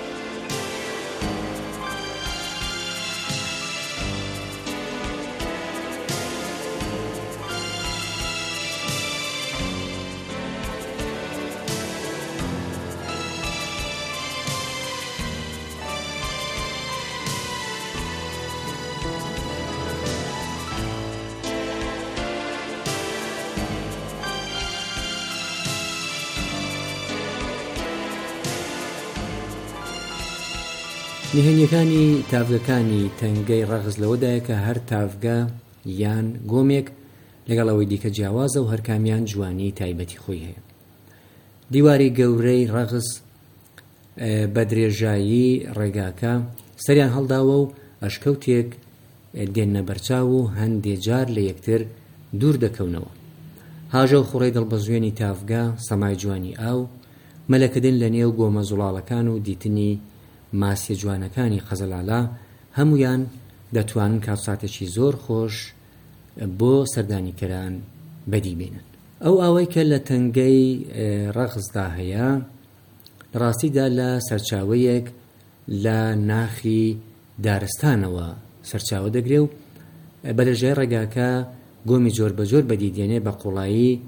S3: نهێنیەکانی تافگەکانی تەنگەی ڕەغز لەوەدایە کە هەر تافگە یان گۆمێک لەگەڵەوەی دیکە جیاوازە و هەرکامیان جوانی تایبەتی خۆی هەیە دیواری گەورەی ڕەغز بە درێژایی ڕێگاکە سەریان هەڵداوە و ئەشکەوتێک دێنە بەرچاو و هەندێک جار لە یەکتر دوور دەکەونەوە هاژە و خوڕەی دڵبەزوێنی تافگە سەمای جوانی ئاو مەلەکردن لە نێو گۆمە زوڵاڵەکان و دیتنی ماسی جوانەکانی خەزەلالا هەمویان دەتوانن کاتساتێکی زۆر خۆش بۆ سەردانیکەران بەدیبێنن ئەو ئاوەی کە لە تەنگەی ڕەغزدا هەیە ڕاستیدا لە سەرچاوەیەک لە ناخی دارستانەوە سەرچاوە دەگرێ و بە درێژای ڕێگاکە گۆمی جۆر بە جۆر بەدیدێنێ بە قوڵایی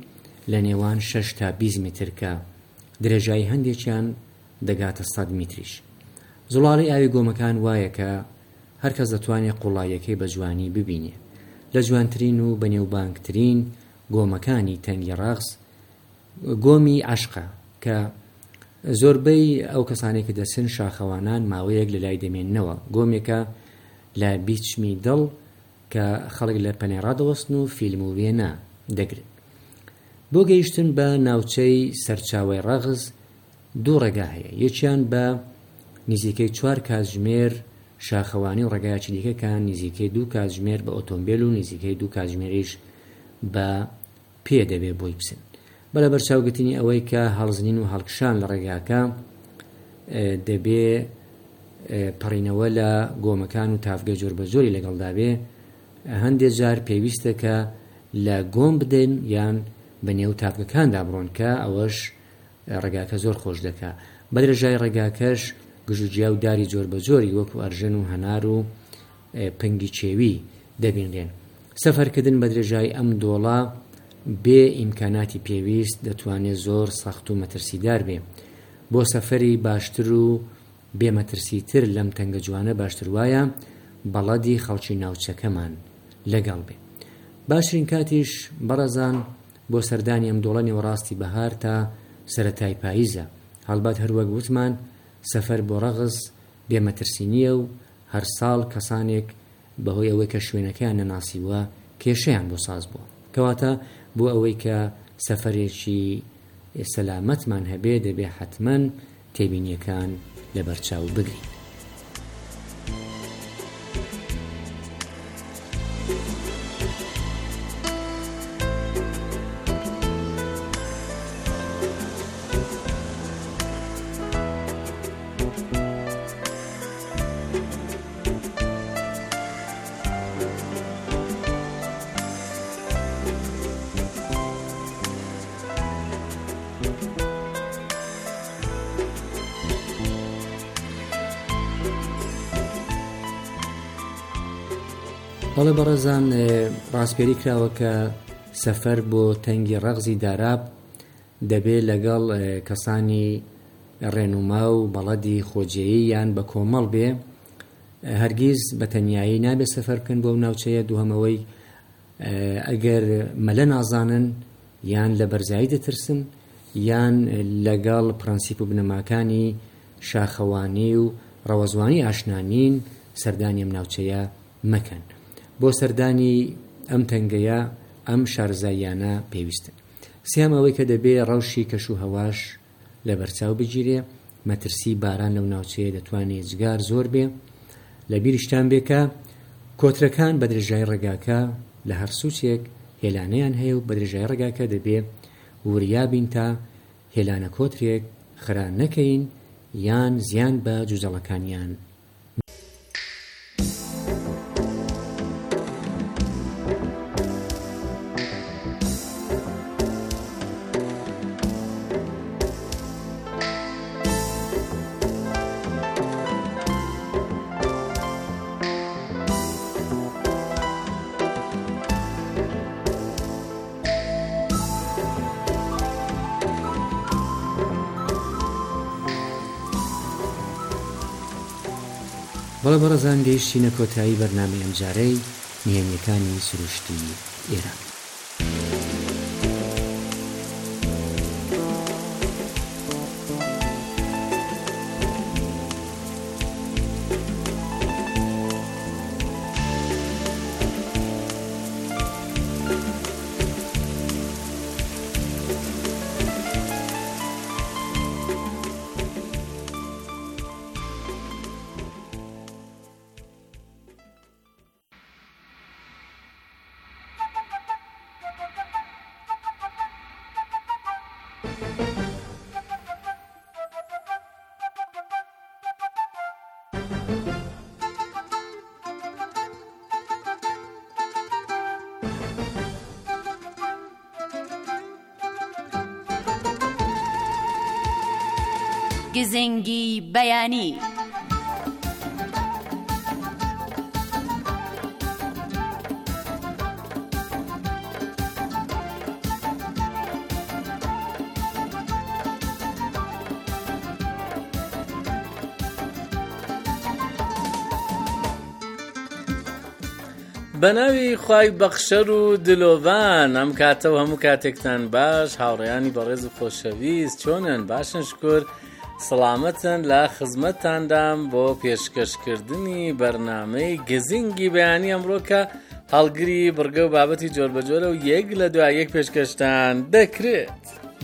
S3: لە نێوان 6 تا 20 میتر کە درێژایی هەندێکیان دەگاتە 100 میتریش. زوڵاڵی ئاوی گۆمەکان وایە کە هەر کەس دەتوانێت قوڵایەکەی بە جوانی ببینێ. لە جوانترین و بەنێوبانگترین گۆمەکانی تەنگی ڕەغز گۆمی عەشقە کە زۆربەی ئەو کەسانێک کە دەچن شاخەوانان ماوەیەک لە لای دەمێننەوە. گۆمێکە لە بیچمی دڵ کە خەڵک لە پەنێڕا دەوەستن و فیلم و وێنە دەگرن. بۆ گەیشتن بە ناوچەی سەرچاوەی ڕەغز دوو ڕێگا هەیە. یەکیان بە نزیکەی 4 کاتژمێر شاخەوانی و ڕێگایەکی دیکەکان نزیکەی 2 کاتژمێر بە ئۆتۆمبیل و نزیکەی 2 کاتژمێریش بە پێ دەبێ بۆی بچن. بەلە بەرچاوگرتنی ئەوەی کە هەڵزنین و هەڵکشان لە ڕێگاکە دەبێ پەڕینەوە لە گۆمەکان و تافگە جۆر بە جۆری لەگەڵدا بێ، هەندێک جار پێویستە کە لە گۆم بدەن یان بە نێو تافگەکاندا بڕۆن کە ئەوەش ڕێگاکە زۆر خۆش دەکا. بە درێژای ڕێگاکەش گژوجیا و داری جۆر بە جۆری وەکو ئەرژەن و هەنار و پنگی چێوی دەبینرێن. سەفەرکردن بە درێژای ئەم دۆڵە بێ ئیمکاناتی پێویست دەتوانێت زۆر سەخت و مەترسیدار بێ. بۆ سەفەری باشتر و بێمەترسیتر لەم تەنگە جوانە باشتر وایە بەڵەدی خەڵکی ناوچەکەمان لەگەڵ بێ. باشترین کاتیش بەڕەزان بۆ سەردانی ئەم دۆڵە نێوەڕاستی بەهار تا سەرەتای پاییزە. هەڵبات هەروەک وتمان سەفەر بۆ ڕەغز بێمەترسی نییە و هەر ساڵ کەسانێک بەهۆی ئەوەی کە شوێنەکەیان نەناسیوە کێشەیان بۆ ساز بووە. کەواتە بۆ ئەوەی کە سەفەرێکی سەلامەتمان هەبێ دەبێ حتمەن تێبینیەکان لەبەرچاو بگرین. بەڵێ بەڕێزان ڕاستپێری کراوە کە سەفەر بۆ تەنگی ڕەغزی داراب دەبێت لەگەڵ کەسانی ڕێنوما و بەڵەدی خۆجێیی یان بە کۆمەڵ بێ. هەرگیز بە تەنیایی نابێت سەفەر بکەن بۆ ناوچەیە. دووهەمەوەی ئەگەر مەلە نازانن یان لە بەرزایی دەترسن یان لەگەڵ پرەنسیپ و بنەماکانی شاخەوانی و ڕەوەزوانی ئاشنانین سەردانی ئەم ناوچەیە مەکەن. بۆ سەردانی ئەم تەنگەیە ئەم شارزاییانە پێویستن. سیام ئەوەی کە دەبێ ڕەوشی کەش و هەواش لە بەرچاو بگیرێ. مەترسی باران لەو ناوچەیە دەتوانێت جگار زۆر بێ. لە بیریشتان بێ کە کۆترەکان بە درێژای ڕێگاکە لە هەر سوچێک هێلانەیان هەیە و بە درێژای ڕێگاکە دەبێ وریابین تا هێلانە کۆترێک خرا نەکەین یان زیان بە جوزەڵەکانیان. بەڵێ بەڕێزان گەیشتینە کۆتایی بەرنامەی ئەمجارەی نهێنیەکانی سروشتی ئێران.
S1: گزنگی بەیانی.
S7: بەناوی خوای بەخشەر و دلۆڤان ئەم کاتە و هەموو کاتێکتان باش هاوڕێیانی بەڕێز و خۆشەویست چۆنن باشن شکر سەلامەتن لە خزمەتتاندام بۆ پێشکەشکردنی بەرنامەی گزینگی بەیانی ئەمڕۆ کە هەڵگری بڕگە و بابەتی جۆربەجۆرە و یەک لە دوای یەک پێشکەشتان دەکرێت.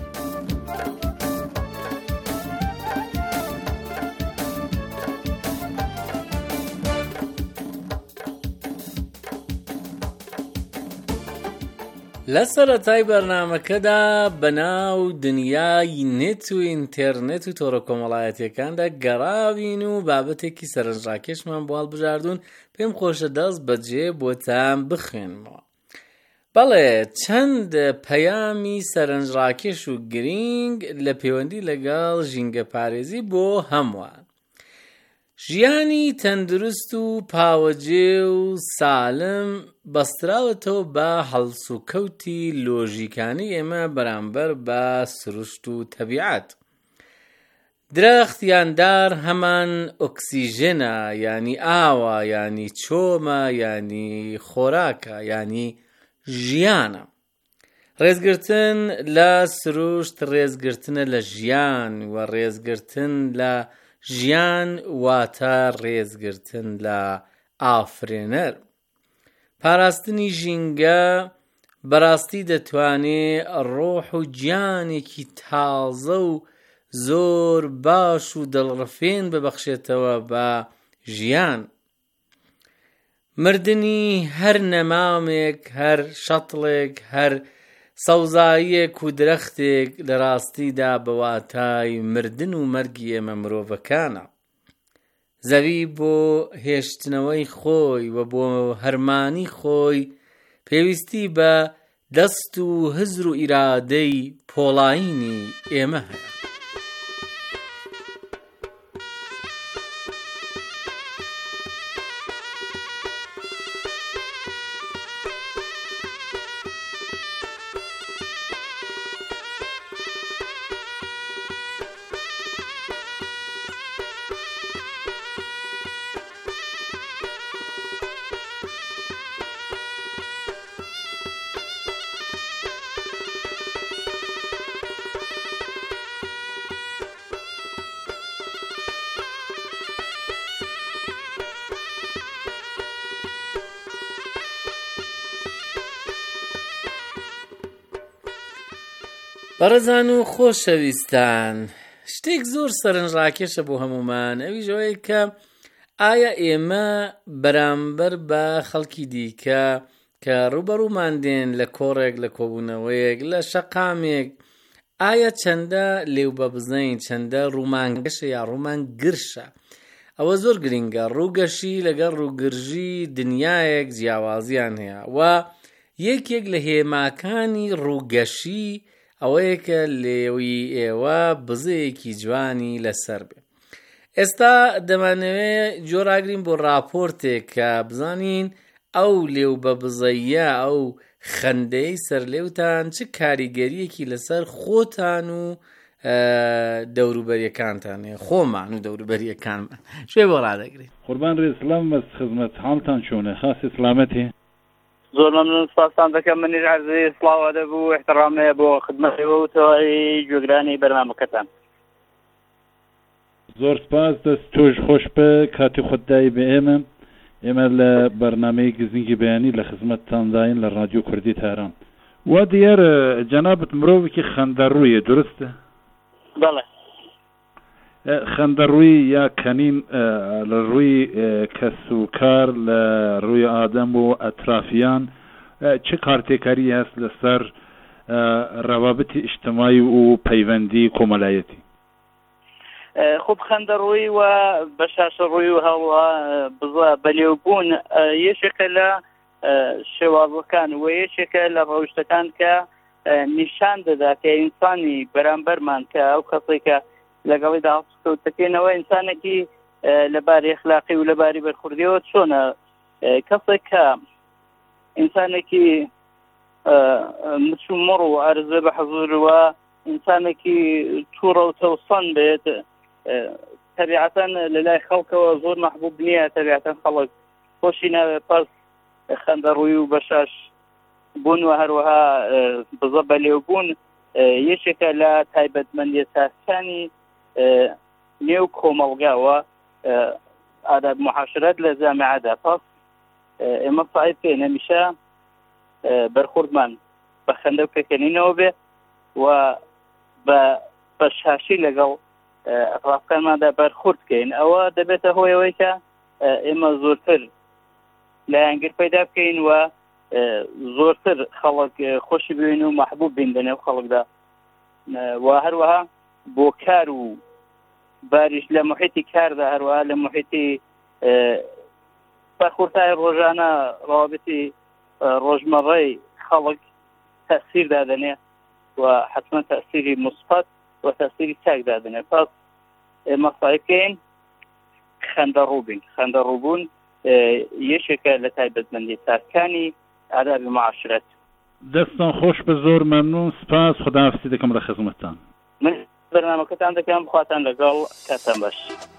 S7: لە سەرەتای بەرنامەکەدا بەناو دنیای نێت و ئینتەرنێت و تۆڕە کۆمەڵایەتیەکاندا گەڕاوین و بابەتێکی سەرنجڕاکێشمان بۆ هەڵبژاردوون پێم خۆشە دەست بەجێ بۆتان بخوێنمەوە. بەڵێ چەند پەیامی سەرنجڕاکێش و گرنگ لە پەیوەندی لەگەڵ ژینگە پارێزی بۆ هەمووان. ژیانی تەندروست و پاوەجێ و سالم بەستراوەتەوە بە هەڵس و کەوتی لۆژیکانی ئێمە بەرامبەر بە سروشت و تەبیعەت. درەخت یاندار هەمان ئۆکسیژنە یانی ئاوە یانی چۆمە یانی خۆراکە یانی ژیانە. ڕێزگرتن لە سروشت ڕێزگرتنە لە ژیان و ڕێزگرتن لە ژیان واتە ڕێزگرتن لە ئافرێنەر. پاراستنی ژینگە بەڕاستی دەتوانێت ڕۆح و گیانێکی تازە و زۆر باش و دڵڕفێن ببەخشێتەوە بە ژیان. مردنی هەر نەمامێک هەر شەتڵێک هەر سەوزاییەک و درەختێک لە ڕاستیدا بەواتای مردن و مەرگی ئێمە مرۆڤەکانە. زەوی بۆ هێشتنەوەی خۆی و بۆ هەرمانی خۆی پێویستی بە دەست و هزر و ئیرادەی پۆڵاینی ئێمە هەیە. بەڕێزان و خۆشەویستان، شتێک زۆر سەرنجڕاکێشە بۆ هەمومان ئەویش ئەوەیە کە ئایا ئێمە بەرامبەر بە خەڵکی دیکە کە ڕوبەڕوومان دێن لە کۆڕێک لە کۆبوونەوەیەک لە شەقامێک ئایا چەندە لێو بە بزەین چەندە ڕوومان گەشە یا ڕوومان گرشە؟ ئەوە زۆر گرنگە. ڕووگەشی لەگەڵ ڕووگرژی دنیایەک جیاوازیان هەیە و یەکێک لە هێماکانی ڕووگەشی ئەوەیە کە لێوی ئێوە بزەیەکی جوانی لەسەر بێ. ئێستا دەمانەوێت جۆراگرین بۆ راپۆرتێک کە بزانین ئەو لێو بە بزەیە ئەو خەندەی سەرلێوتان چ کاریگەریەکی لەسەر خۆتان و دەوروبەریەکانتان هەیە، خۆمان و دەوروبەریەکانمان. شوێ بۆ ڕادەگرین.
S8: قوربان ڕێسلام بەس خزمەت حاڵتان چۆنە؟ خاسی سلامەتی؟
S9: زۆر مەمنون سپاسان دەکەم. منیش عەرزی سڵاو ئەدەب و احترامێ بۆ خزمەتەوە و تەواوی گوێگرانی بەرنامەکەتان.
S8: زۆر سپاس. دەست تۆش خۆش بە کاتی خۆتدایی بە ئێمە لە بەرنامەی گزینگی بەیانی لە خزمەتتانداین لە ڕادیۆ کوردی تاران. وا دیارە جەنابەت مرۆڤێکی خەندەڕوویە، درستە؟
S9: بەڵێ.
S8: خەندەڕووی یا کەنین لە ڕووی کەس و کار لە ڕووی ئادەم و ئەترافیان چه کارتێکاری هەست لەسەر ڕەوابەتی ئیجتیماعی و پەیوەندی کۆمەلایەتی؟
S9: خۆب خەندەڕووی و بەشاشەڕووی و هەڵا بەلێوبوون یەکێکە لە شێوازەکان و یەکێکە لە ڕەوشتەکان کە نیشان دەدا کە ئینسانی بەرامبەرمان کە ئەو کەسێکە لەگەڵی داهاتکەوتەکەینەوە ئینسانێکی لەباری ئەخلاقی و لەباری بەرخوردیەوە چۆنە کەسێک کە ئینسانێکی مچومڕ و عەرزە بە حەزورەوە ئینسانێکی تووڕە و تەوسەن بێت تەبیعەتەن لە لای خەڵکەوە زۆر مەحبوب نییە. تەبیعەتەن خەڵک خۆشی ناوێت پاس خەندەڕووی و بەشاش بوون و هەروەها بزە بەلێوبوون یەکێکە لە تایبەتمەندی ساسانی نێو کۆمەڵگاوە ئاداب معاشرەت لە جامعەدا. پاس ئێمە سعی پێ هەمیشە بەرخوردمان بە خەندە و پێکەنینەوە بێ و بە شاشی لەگەڵ ڕاستەکانماندا بەرخورد بکەین. ئەوە دەبێتە هۆیەوەی کە ئێمە زۆرتر لایەنگر پەیدا بکەین و زۆرتر خەڵک خۆشی بوێن و محبوب بین لەنێو خەڵکدا و هەروەها بۆ کار و باریش لە محیتی کاردا هەروەها لە محیتی بەرخوردای ڕۆژانە ڕابطی ڕۆژمەڕەی خەڵک تەسیر دادنێ و حتما تەسیری مثبت و تەسیری چاک دادنێ. پاس ئێمە سعی بکەین خەندەڕوو بین. خەندەڕووبوون یەکێکە لە تایبەتمەندی چاکەکانی ئادابی معاشرەت.
S8: دەستان خۆش بە زۆر مەمنون، سپاس، خوداحافیزی دەکەم لە خزمەتتان.
S9: من بەرنامەکەتان دەکەم، خواتان لەگەڵ، کاتان باش.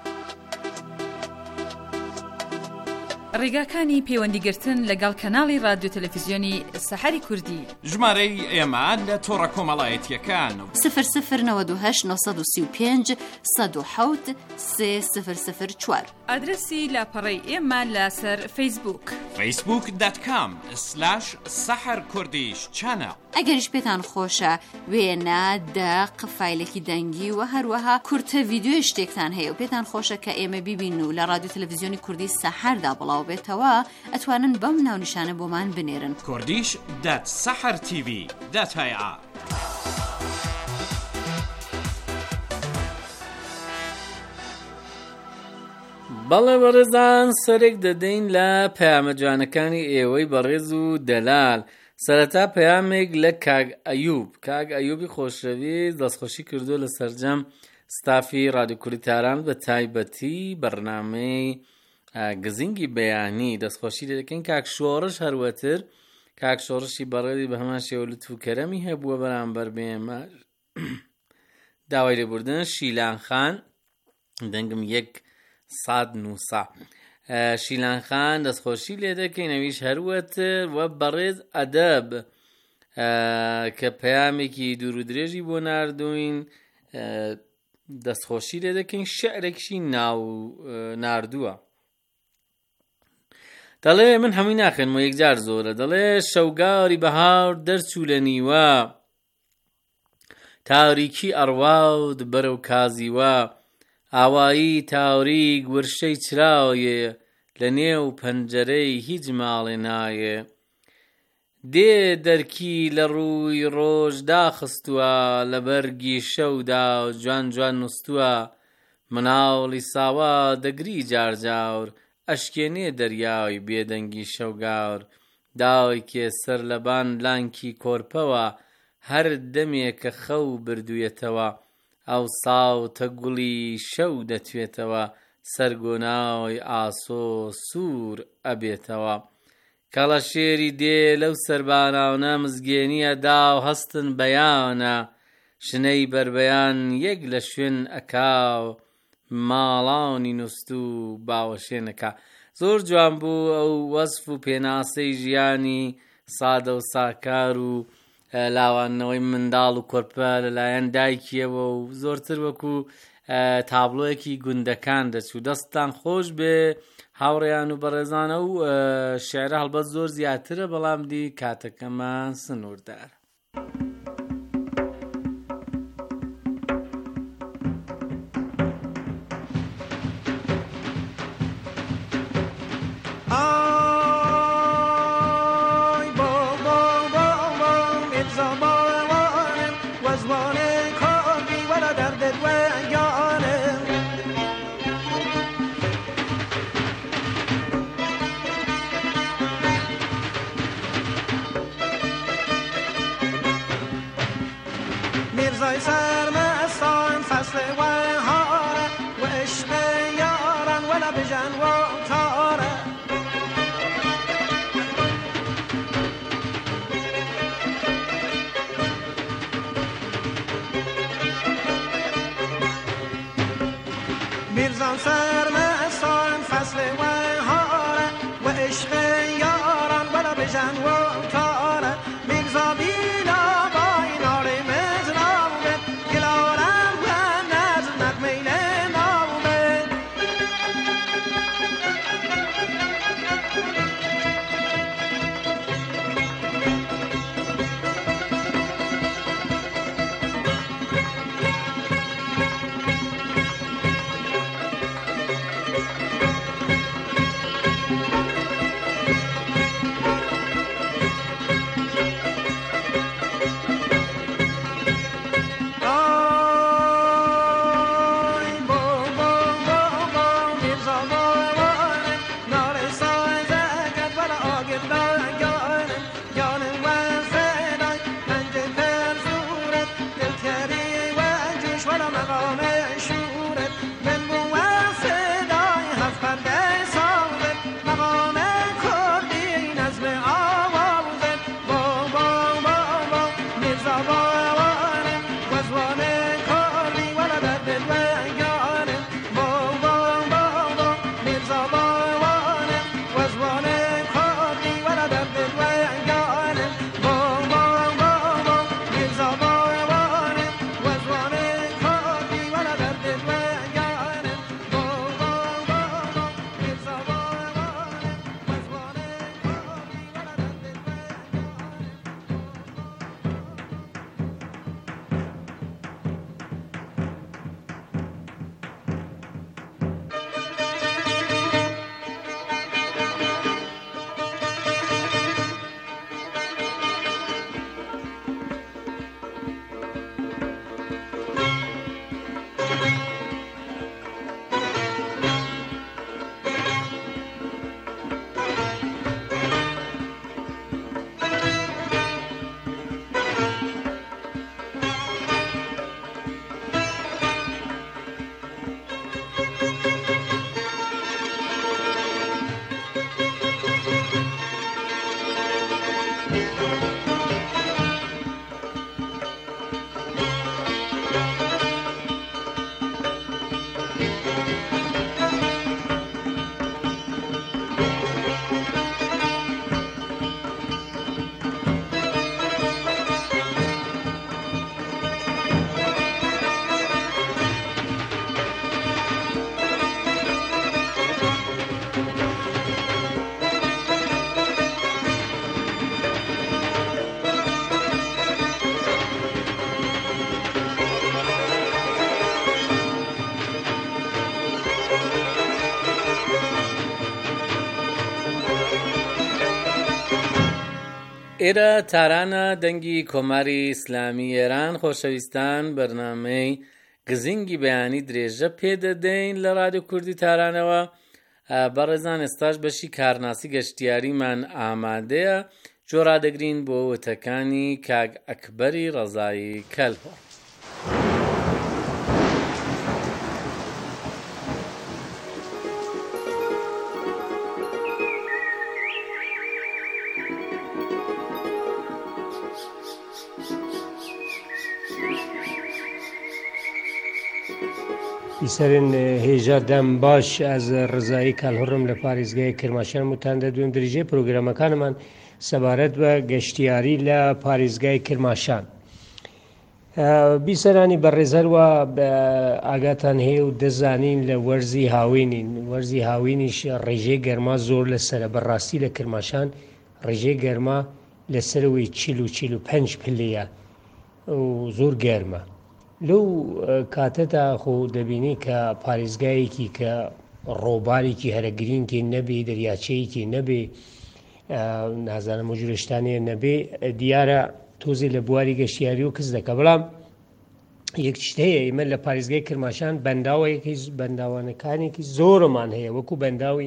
S5: ڕێگاکانی پەیوەندیگرتن لەگەڵ کەناڵی رادیۆ تەلەڤیزیۆنی سەحەری کوردی.
S4: ژمارەی ئێمە لە تۆڕە کۆمەڵایەتیەکان
S1: 0092 935 107 3004.
S5: ئادرسی لاپەڕەی ئێمە لەسەر فەیسبووک
S4: facebook.com/saharkurdish-channel.
S1: ئەگەریش پێتان خۆشە وێنە دەق فایلێکی دەنگی و هەروەها کورتە ڤیدیۆ شتێکتان هەیە و پێتان خۆشە کە ئێمە بیبین و لە رادیۆ تەلەڤیزیۆنی کوردی سەحەردا بڵاو بێتەوە، ئەتوانن بەم ناونیشانە بۆمان بنێرن:
S4: kurdish.sahartv.ir.
S7: بەڵێ بەڕێزان، سەرێک دەدەین لە پەیامە جوانەکانی ئێوەی بەڕێز و دەلال. سەرەتا پەیامێک لە کاگ ئەیوبی خۆشەویست دەستخۆشی کردو لە سەرجەم ستافی رادیۆ کوردی تاران بە تایبەتی بەرنامەی گزینگی بەیانی دەستخۆشی دەکەین. کاک شۆڕش هەروەتر کاک شۆڕشی بەڕێزی بە هەمان شێوە لوتف و کەرەمی هەبووە بەرامبەر بێمە داوای لێبوردن. شیلان خان دەنگم 100 شیلان خان دەستخۆشی لێ دەکەین، ئەویش هەروەتر و بەڕێز ئەدەب کە پەیامێکی دوور و درێژی بۆ ناردوین دەستخۆشی لێ دەکەین. شعرێکشی ناردووە، دەڵێ من هەمووی ناخێنمەوە یەکجار زۆرە. دەڵێ شەوگاری بەهار دەرچوو لە نیوە، تاریکی ئەڕواود بەرەو کازیوە، ئاوایی تاریک ورشەی چراوەیە، لە نێو پەنجەرەی هیچ ماڵێ نایە، دێ دەرکی لە ڕووی ڕۆژ داخستووە، لە بەرگی شەودا جوان جوان نوستووە، مناڵی ساوا دەگری جارجاور، ئەشکێنێ دەریاوی بێدەنگی شەوگاور، داوای کێسەر لەبان لانکی کۆرپەوە، هەر دەمێکە خەو بردوویەتەوە، ئەو ساوتە گوڵی شەو دەتوێتەوە، سەرگۆناوی ئاسۆ سوور ئەبێتەوە، کەڵە شێری دێ لەو سەرباناونە، مزگێنیە داو هەستن بەیانە، شنەی بربەیان یەک لە شوێن ئەکاو، ماڵانی نووست و باوەشێنەکە. زۆر جوان بوو ئەو وەسف و پێناسەی ژیانی سادە و ساکار و لاوانەوەی منداڵ و کۆرپە لەلایەن دایکیەوە و زۆرتر وەکو تابلۆیەکی گوندەکان دەچوو. دەستان خۆش بێ هاوڕێیان و بەڕێزانە و شێعرە هەڵبەت زۆر زیاترە، بەڵام دی کاتەکەمان سنووردار.
S10: میرزان سرمستان فصل بهاره و عشق یاران
S7: ئێرە تارانە دەنگی کۆماری ئیسلامی ئێران خۆشەویستان بەرنامەی گزینگی بەیانی درێژە پێدەدەین لە رادیۆ کوردی تارانەوە. بەڕێزان ئێستاش بەشی کارناسی گەشتیاریمان ئامادەیە، جۆرادەگرین بۆ وتەکانی کاک ئەکبەری ڕەزایی کەلهۆ.
S10: ئیسەرن هێژە دەم باش ئەز ڕزایی کەلهۆڕم لە پارێزگای کرماشان وتان دەدوێن درێژەی پرۆگرامەکانمان سەبارەت بە گەشتیاری لە پارێزگای کرماشان. بیسەرانی بەڕێزەروە ئاگاتان هەیە و دەزانین لە وەرزی هاوینین. وەرزی هاوینیش ڕێژەی گەرما زۆر لەسرە، بەڕاستی لە کرماشان ڕێژەی گەرما لەسەرەوەی 45 پلەیە و زۆر گەرمە. لەو کاتەدا خۆ دەبینی کە پارێزگایەکی کە ڕۆبارێکی هەرەگرینگی نەبێ، دەریاچەیەکی نەبێ، نازانم و ژورشتانەیە نەبێ، دیارە تۆزی لە بواری گەشتیاری و کەس دەکە. بەڵام یەک شتەیە، ئێمە لە پارێزگای کرماشان بەنداوانەکانێکی زۆرمان هەیە، وەکو بەنداوی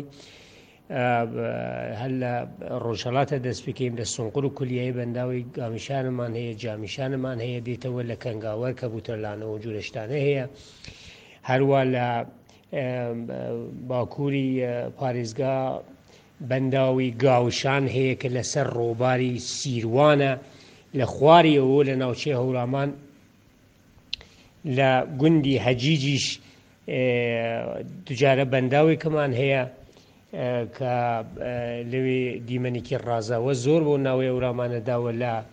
S10: هەر لە ڕۆژهەڵاتە دەست بکەین لە سونقور و کولیایی بەنداوی گامیشانمان هەیە، جامیشانمان هەیە، دێتەوە لە کەنگاوەر کە بوتەرلانەوە و جورشتانە هەیە. هەروە لە باکووری پارێزگا بەنداوی گاوشان هەیە کە لەسەر ڕۆباری سیروانە. لە خواریەوە لە ناوچەی هەورامان لە گوندی هەجیجیش دوجارە بەنداوێکمان هەیە کە لەوێ دیمەنێکی ڕازاوە زۆر بۆ ناوەی ئەورامانەداوە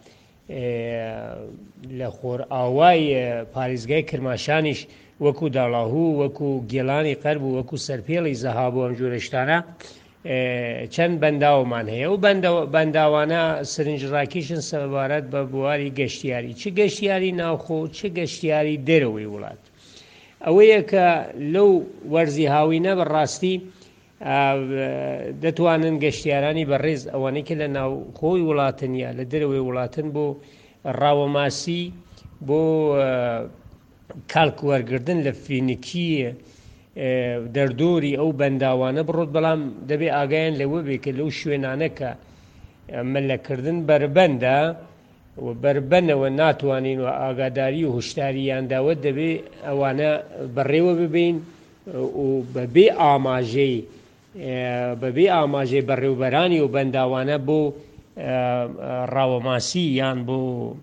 S10: لە خۆر ئاوای پارێزگای کرماشانیش وەکو داڵاهوو وەکو گێڵانی قەرب و وەکو سەرپێڵی زەهاب و ئەم جۆرە شتانە چەند بەنداومان هەیە و بەنداوانە سرنجڕاکیشن سەبارەت بە بواری گەشتیاری چ گەشتیاری ناوخۆ چ گەشتیاری دەرەوەی وڵات ئەوەیە کە لەو وەرزی هاوینە بەڕاستی دەتوانن گەشتیارانی بەڕێز ئەوانەی کە لە ناوخۆی وڵاتن یا لە دەرەوەی وڵاتن بۆ ڕاوەماسی بۆ کاڵکوەرگردن لە فینیکی دەردۆری ئەو بەنداوانە بڕۆت بەڵام دەبێ ئاگایان لەوە بێ کە لەو شوێنانە کە مەلەکردن بربەندە و بربەنەوە ناتوانین و ئاگاداری و هوشداریانداوە دەبێ ئەوانە بەڕێوە ببین و بەبێ ئاماژەی بەڕێوبەرانی و بەنداوانە بۆ ڕاوەماسی یان بۆ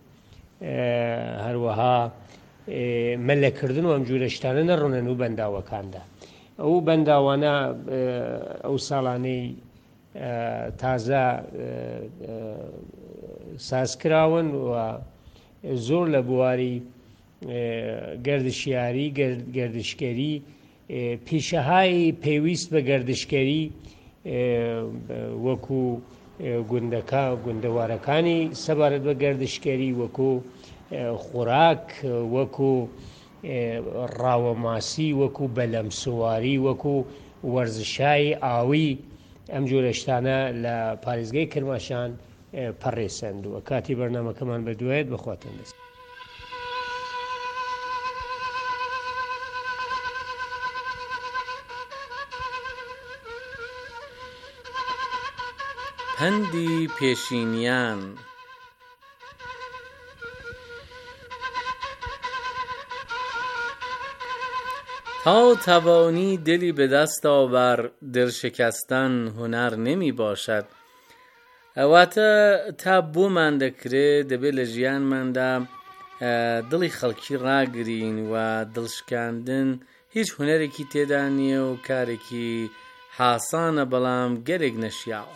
S10: هەروەها مەلەکردن و ئەم جوورە شتانە نەڕۆنن و بەنداوەکاندا ئەو بەنداوانە ئەو ساڵانەی تازە سازکراون و زۆر لە بواری گەردشیاری گەردشکەری پیشەهای پێویست بە گەردشکەری وەکو گوندەوارەکانی سەبارەت بە گەردشکەری وەکو خوراک وەکو ڕاوەماسی وەکو بەلەمسواری وەکو وەرزشای ئاوی ئەم جۆرە شتانە لە پارێزگای کرماشان پەڕێسەندووە کاتی بەرنامەکەمان بەدوایەت بخواتن دەست
S7: هەندی پێشینیان تا توانی دلی به دست آور دل شکستن هنر نمی باشد ئەواتە تا بۆمان دەکرێت دەبێت لە ژیانماندا دڵی خەڵکی ڕاگرین و دڵشکاندن هیچ هونەرێکی تێدا نییە و کارێکی حاسانە بەڵام گەرێک نەشیاوە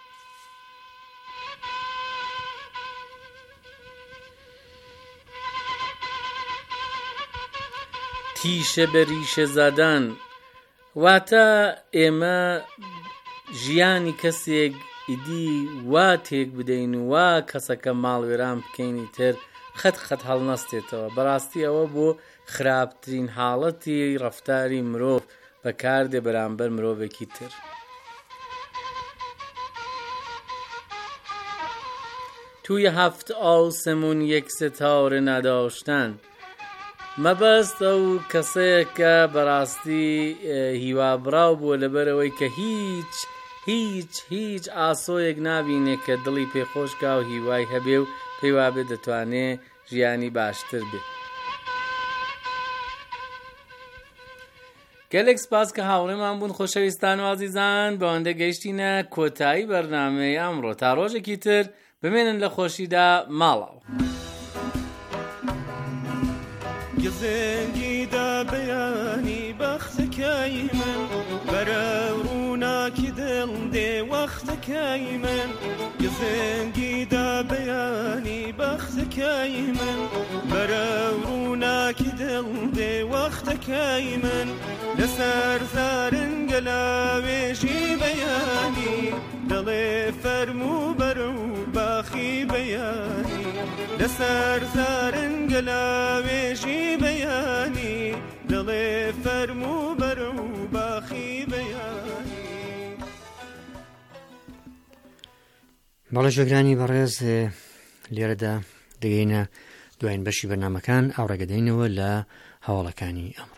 S7: تیشە بە ریشە زادان واتە ئێمە ژیانی کەسێک ئیدی وا تێک بدەین و وا کەسەکە ماڵوێران بکەینی تر خەت هەڵنەستێتەوە بەڕاستی ئەوە بۆ خراپترین حاڵەتی ڕەفتاری مرۆڤ بەکاردێ بەرامبەر مرۆڤێکی تر توی هەفت ئاسمون یەک ستاره نداشتن مەبەست ئەو کەسەیە کە بەڕاستی هیوابراو بووە لەبەرەوەی کە هیچ ئاسۆیەک نابینێ کە دڵی پێخۆشکا و هیوای هەبێ و پێی وابێ دەتوانێ ژیانی باشتر بێ گەلێک سپاس کە هاوڕێمان بوون خۆشەویستان و ئازیزان بەوەندە گەیشتینە کۆتایی بەرنامەی ئەمڕۆ تا ڕۆژێکی تر بمێنن لە خۆشیدا ماڵەوە
S11: گزنگیدا بەیانی بەختەکەی من بەرە ڕووناکی دڵ دێ وەختەکەی من گزنگیدا بەیانی بەختەکەی من بەرە ڕووناکی دڵ دێ وەختەکەی من لەسەر زارنگە لاوێژی بەیانی دڵێ فەرموو بەرە و باخی بەیانی لەسەر زارنگە لاوێژی بەیانی دڵێ فەرموو بەرە و باخی بەیانی
S3: بەڵێ ژێگرانی بەڕێز لێرەدا دەگەینە دوایین بەشی بەرنامەکان ئاوڕێگەدەینەوە لە هەواڵەکانی ئەمڕۆ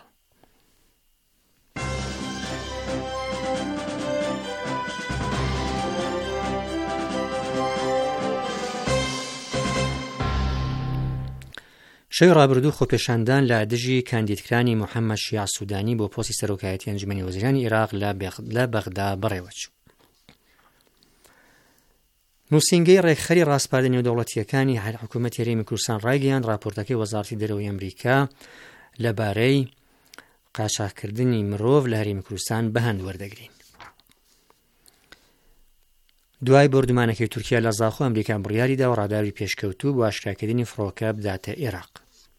S3: شەوی ڕابردوو خۆپێشاندان لە دژی کاندیدکرانی محەممەد شیع سوودانی بۆ پۆستی سەرۆکایەتی ئەنجومەنی وەزیرانی عێراق لە بەغدا بەڕێوەچوو. نووسینگەی ڕێکخەری ڕاستپاردنی نێودەوڵەتیەکانی حکوومەتی هەرێمی کوردستان ڕایگەیاند راپۆرتەکەی وەزارەتی دەرەوەی ئەمریکا لەبارەی قاچاقکردنی مرۆڤ لە هەرێمی کوردستان بەهەند وەردەگرین. دوای بردومانەکەی تورکیا لە زاخۆ ئەمریکا بڕیاریدا و ڕاداوی پێشکەوتوو بۆ ئاشکراکردنی فڕۆکە بداتە عێراق.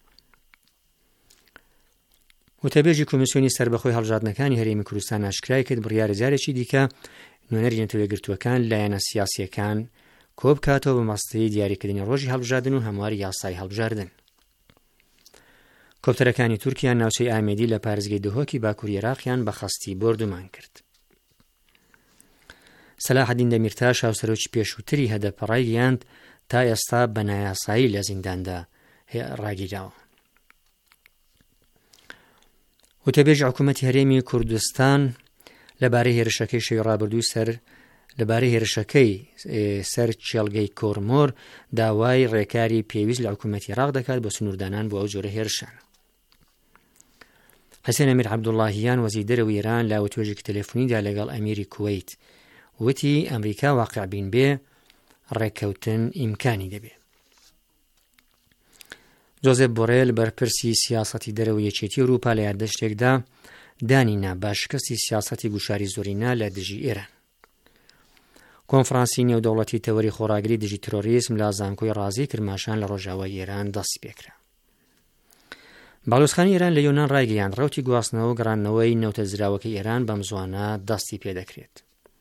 S3: وتەبێژی کۆمیسیۆنی سەربەخۆی هەڵبژاردنەکانی هەرێمی کوردستان ئاشکرای کرد بڕیارە جارێکی دیکە نوێنەری نەتەوەیەگرتووەکان لایەنە سیاسیەکان کۆ بکاتەوە بە مەستەی دیاریکردنی ڕۆژی هەڵبژاردن و هەمواری یاسای هەڵبژاردن. کۆپتەرەکانی تورکیا ناوچەی ئامێدی لە پارێزگای دهۆکی باکووری عێراقیان بە خەستی بردومان کرد. سەلاحەدین دەمیرتاش هاوسەرۆکی پێشووتری هەدەپەڕای گەیاند تا ئێستا بە نایاسایی لە زینداندا ڕاگیراوە. وتەبێژی حکوومەتی هەرێمی کوردستان لەبارەی هێرشەکەی شەوی ڕابردووی لەبارەی هێرشەکەی سەر چێڵگەی کۆرمۆر داوای ڕێکاری پێویست لە حکوومەتی عێراق دەکات بۆ سنووردانان بۆ ئەو جۆرە هێرشان. حەسێن ئەمیر عەبدوڵڵاهیان وەزیری دەرەوەی ئێران لا وتوێژێکی تەلەفۆنیدا لەگەڵ ئەمیری کوێیت وتی ئەمریکا واقع بین بێ ڕێککەوتن ئیمکانی دەبێت. جۆزێف بۆڕێل بەرپرسی سیاسەتی دەرەوەی یەکێتی ئەوروپا لە یاددەشتێکدا دانینا باشکەستی سیاسەتی گوشاری زۆرینا لە دژی ئێران. کۆنفرانسی نێودەوڵەتی تەوەری خۆراگری دژی تۆریزم لە زانکۆی ڕازی کرماشان لە ڕۆژاوای ئێران دەست پێکرا. باڵوسخانی ئێران لە یۆنان ڕایگەیاند ڕەوتی گواستنەوە و گەڕانەوەی نەوتە زراوەکەی ئێران بەم زوانە دەستی پێدەکرێت.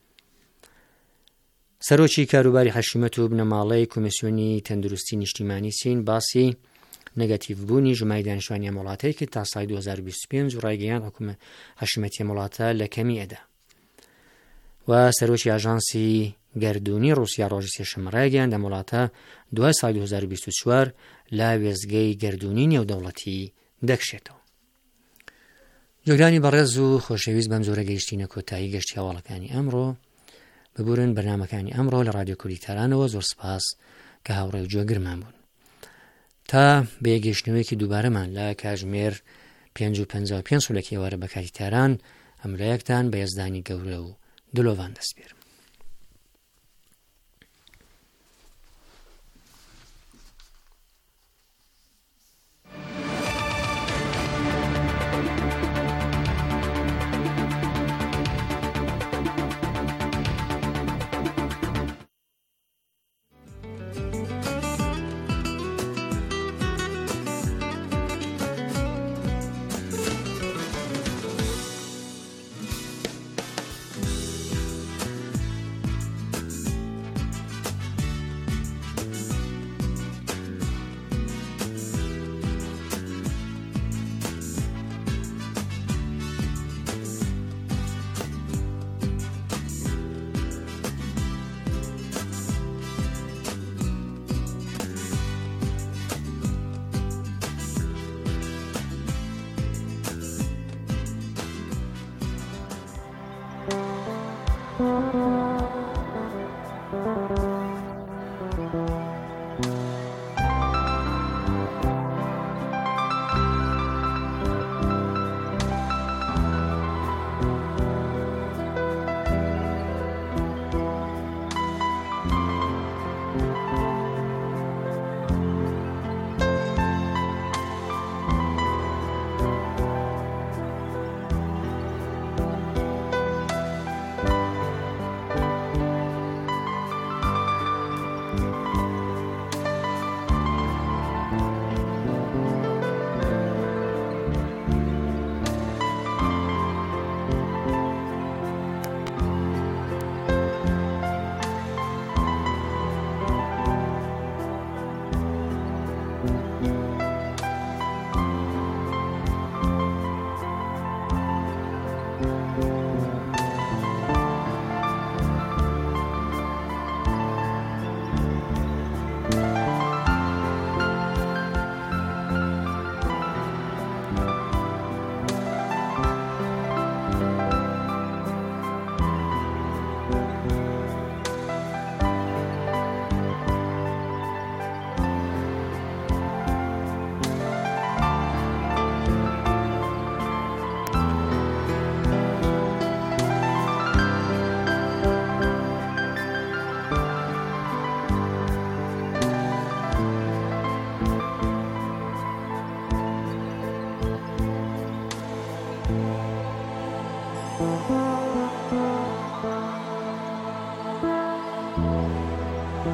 S3: سەرۆکی کاروباری حەشیمەت و بنەماڵەی کۆمیسیۆنی تەندروستی نیشتیمانی سین باسی نەگەتیڤ بوونی ژمای دانیشتوانی وڵاتەی کرد تا ساڵی 2025 و ڕایگەیاند حکومەت حەشیمەتی وڵاتە لە کەمی ئەدا. و سەرۆکی ئاژانسی گەردوونی رووسیا ڕۆژی سێشەممە ڕایگەیاند ئەم وڵاتە دوای ساڵی 2024 لا وێزگەی گەردوونی نێودەوڵەتی دەکشێتەوە. جۆگرانی بەڕێز و خۆشەویست بەم جۆرە گەیشتینە کۆتایی گەشتی هەواڵەکانی ئەمڕۆ. ببورن بەرنامەکانی ئەمڕۆ لە رادیۆ کوردی تارانەوە. زۆر سپاس کە هاوڕێ و جۆگرمان بوون. تا بێگەشتنەوەیەکی دووبارەمان لە کاتژمێر 5:55 سولەکی ئێوارە بە کاتی تاران ئەمرایەکتان بە یەزدانی گەورە و دلۆڤان دەسپێرم.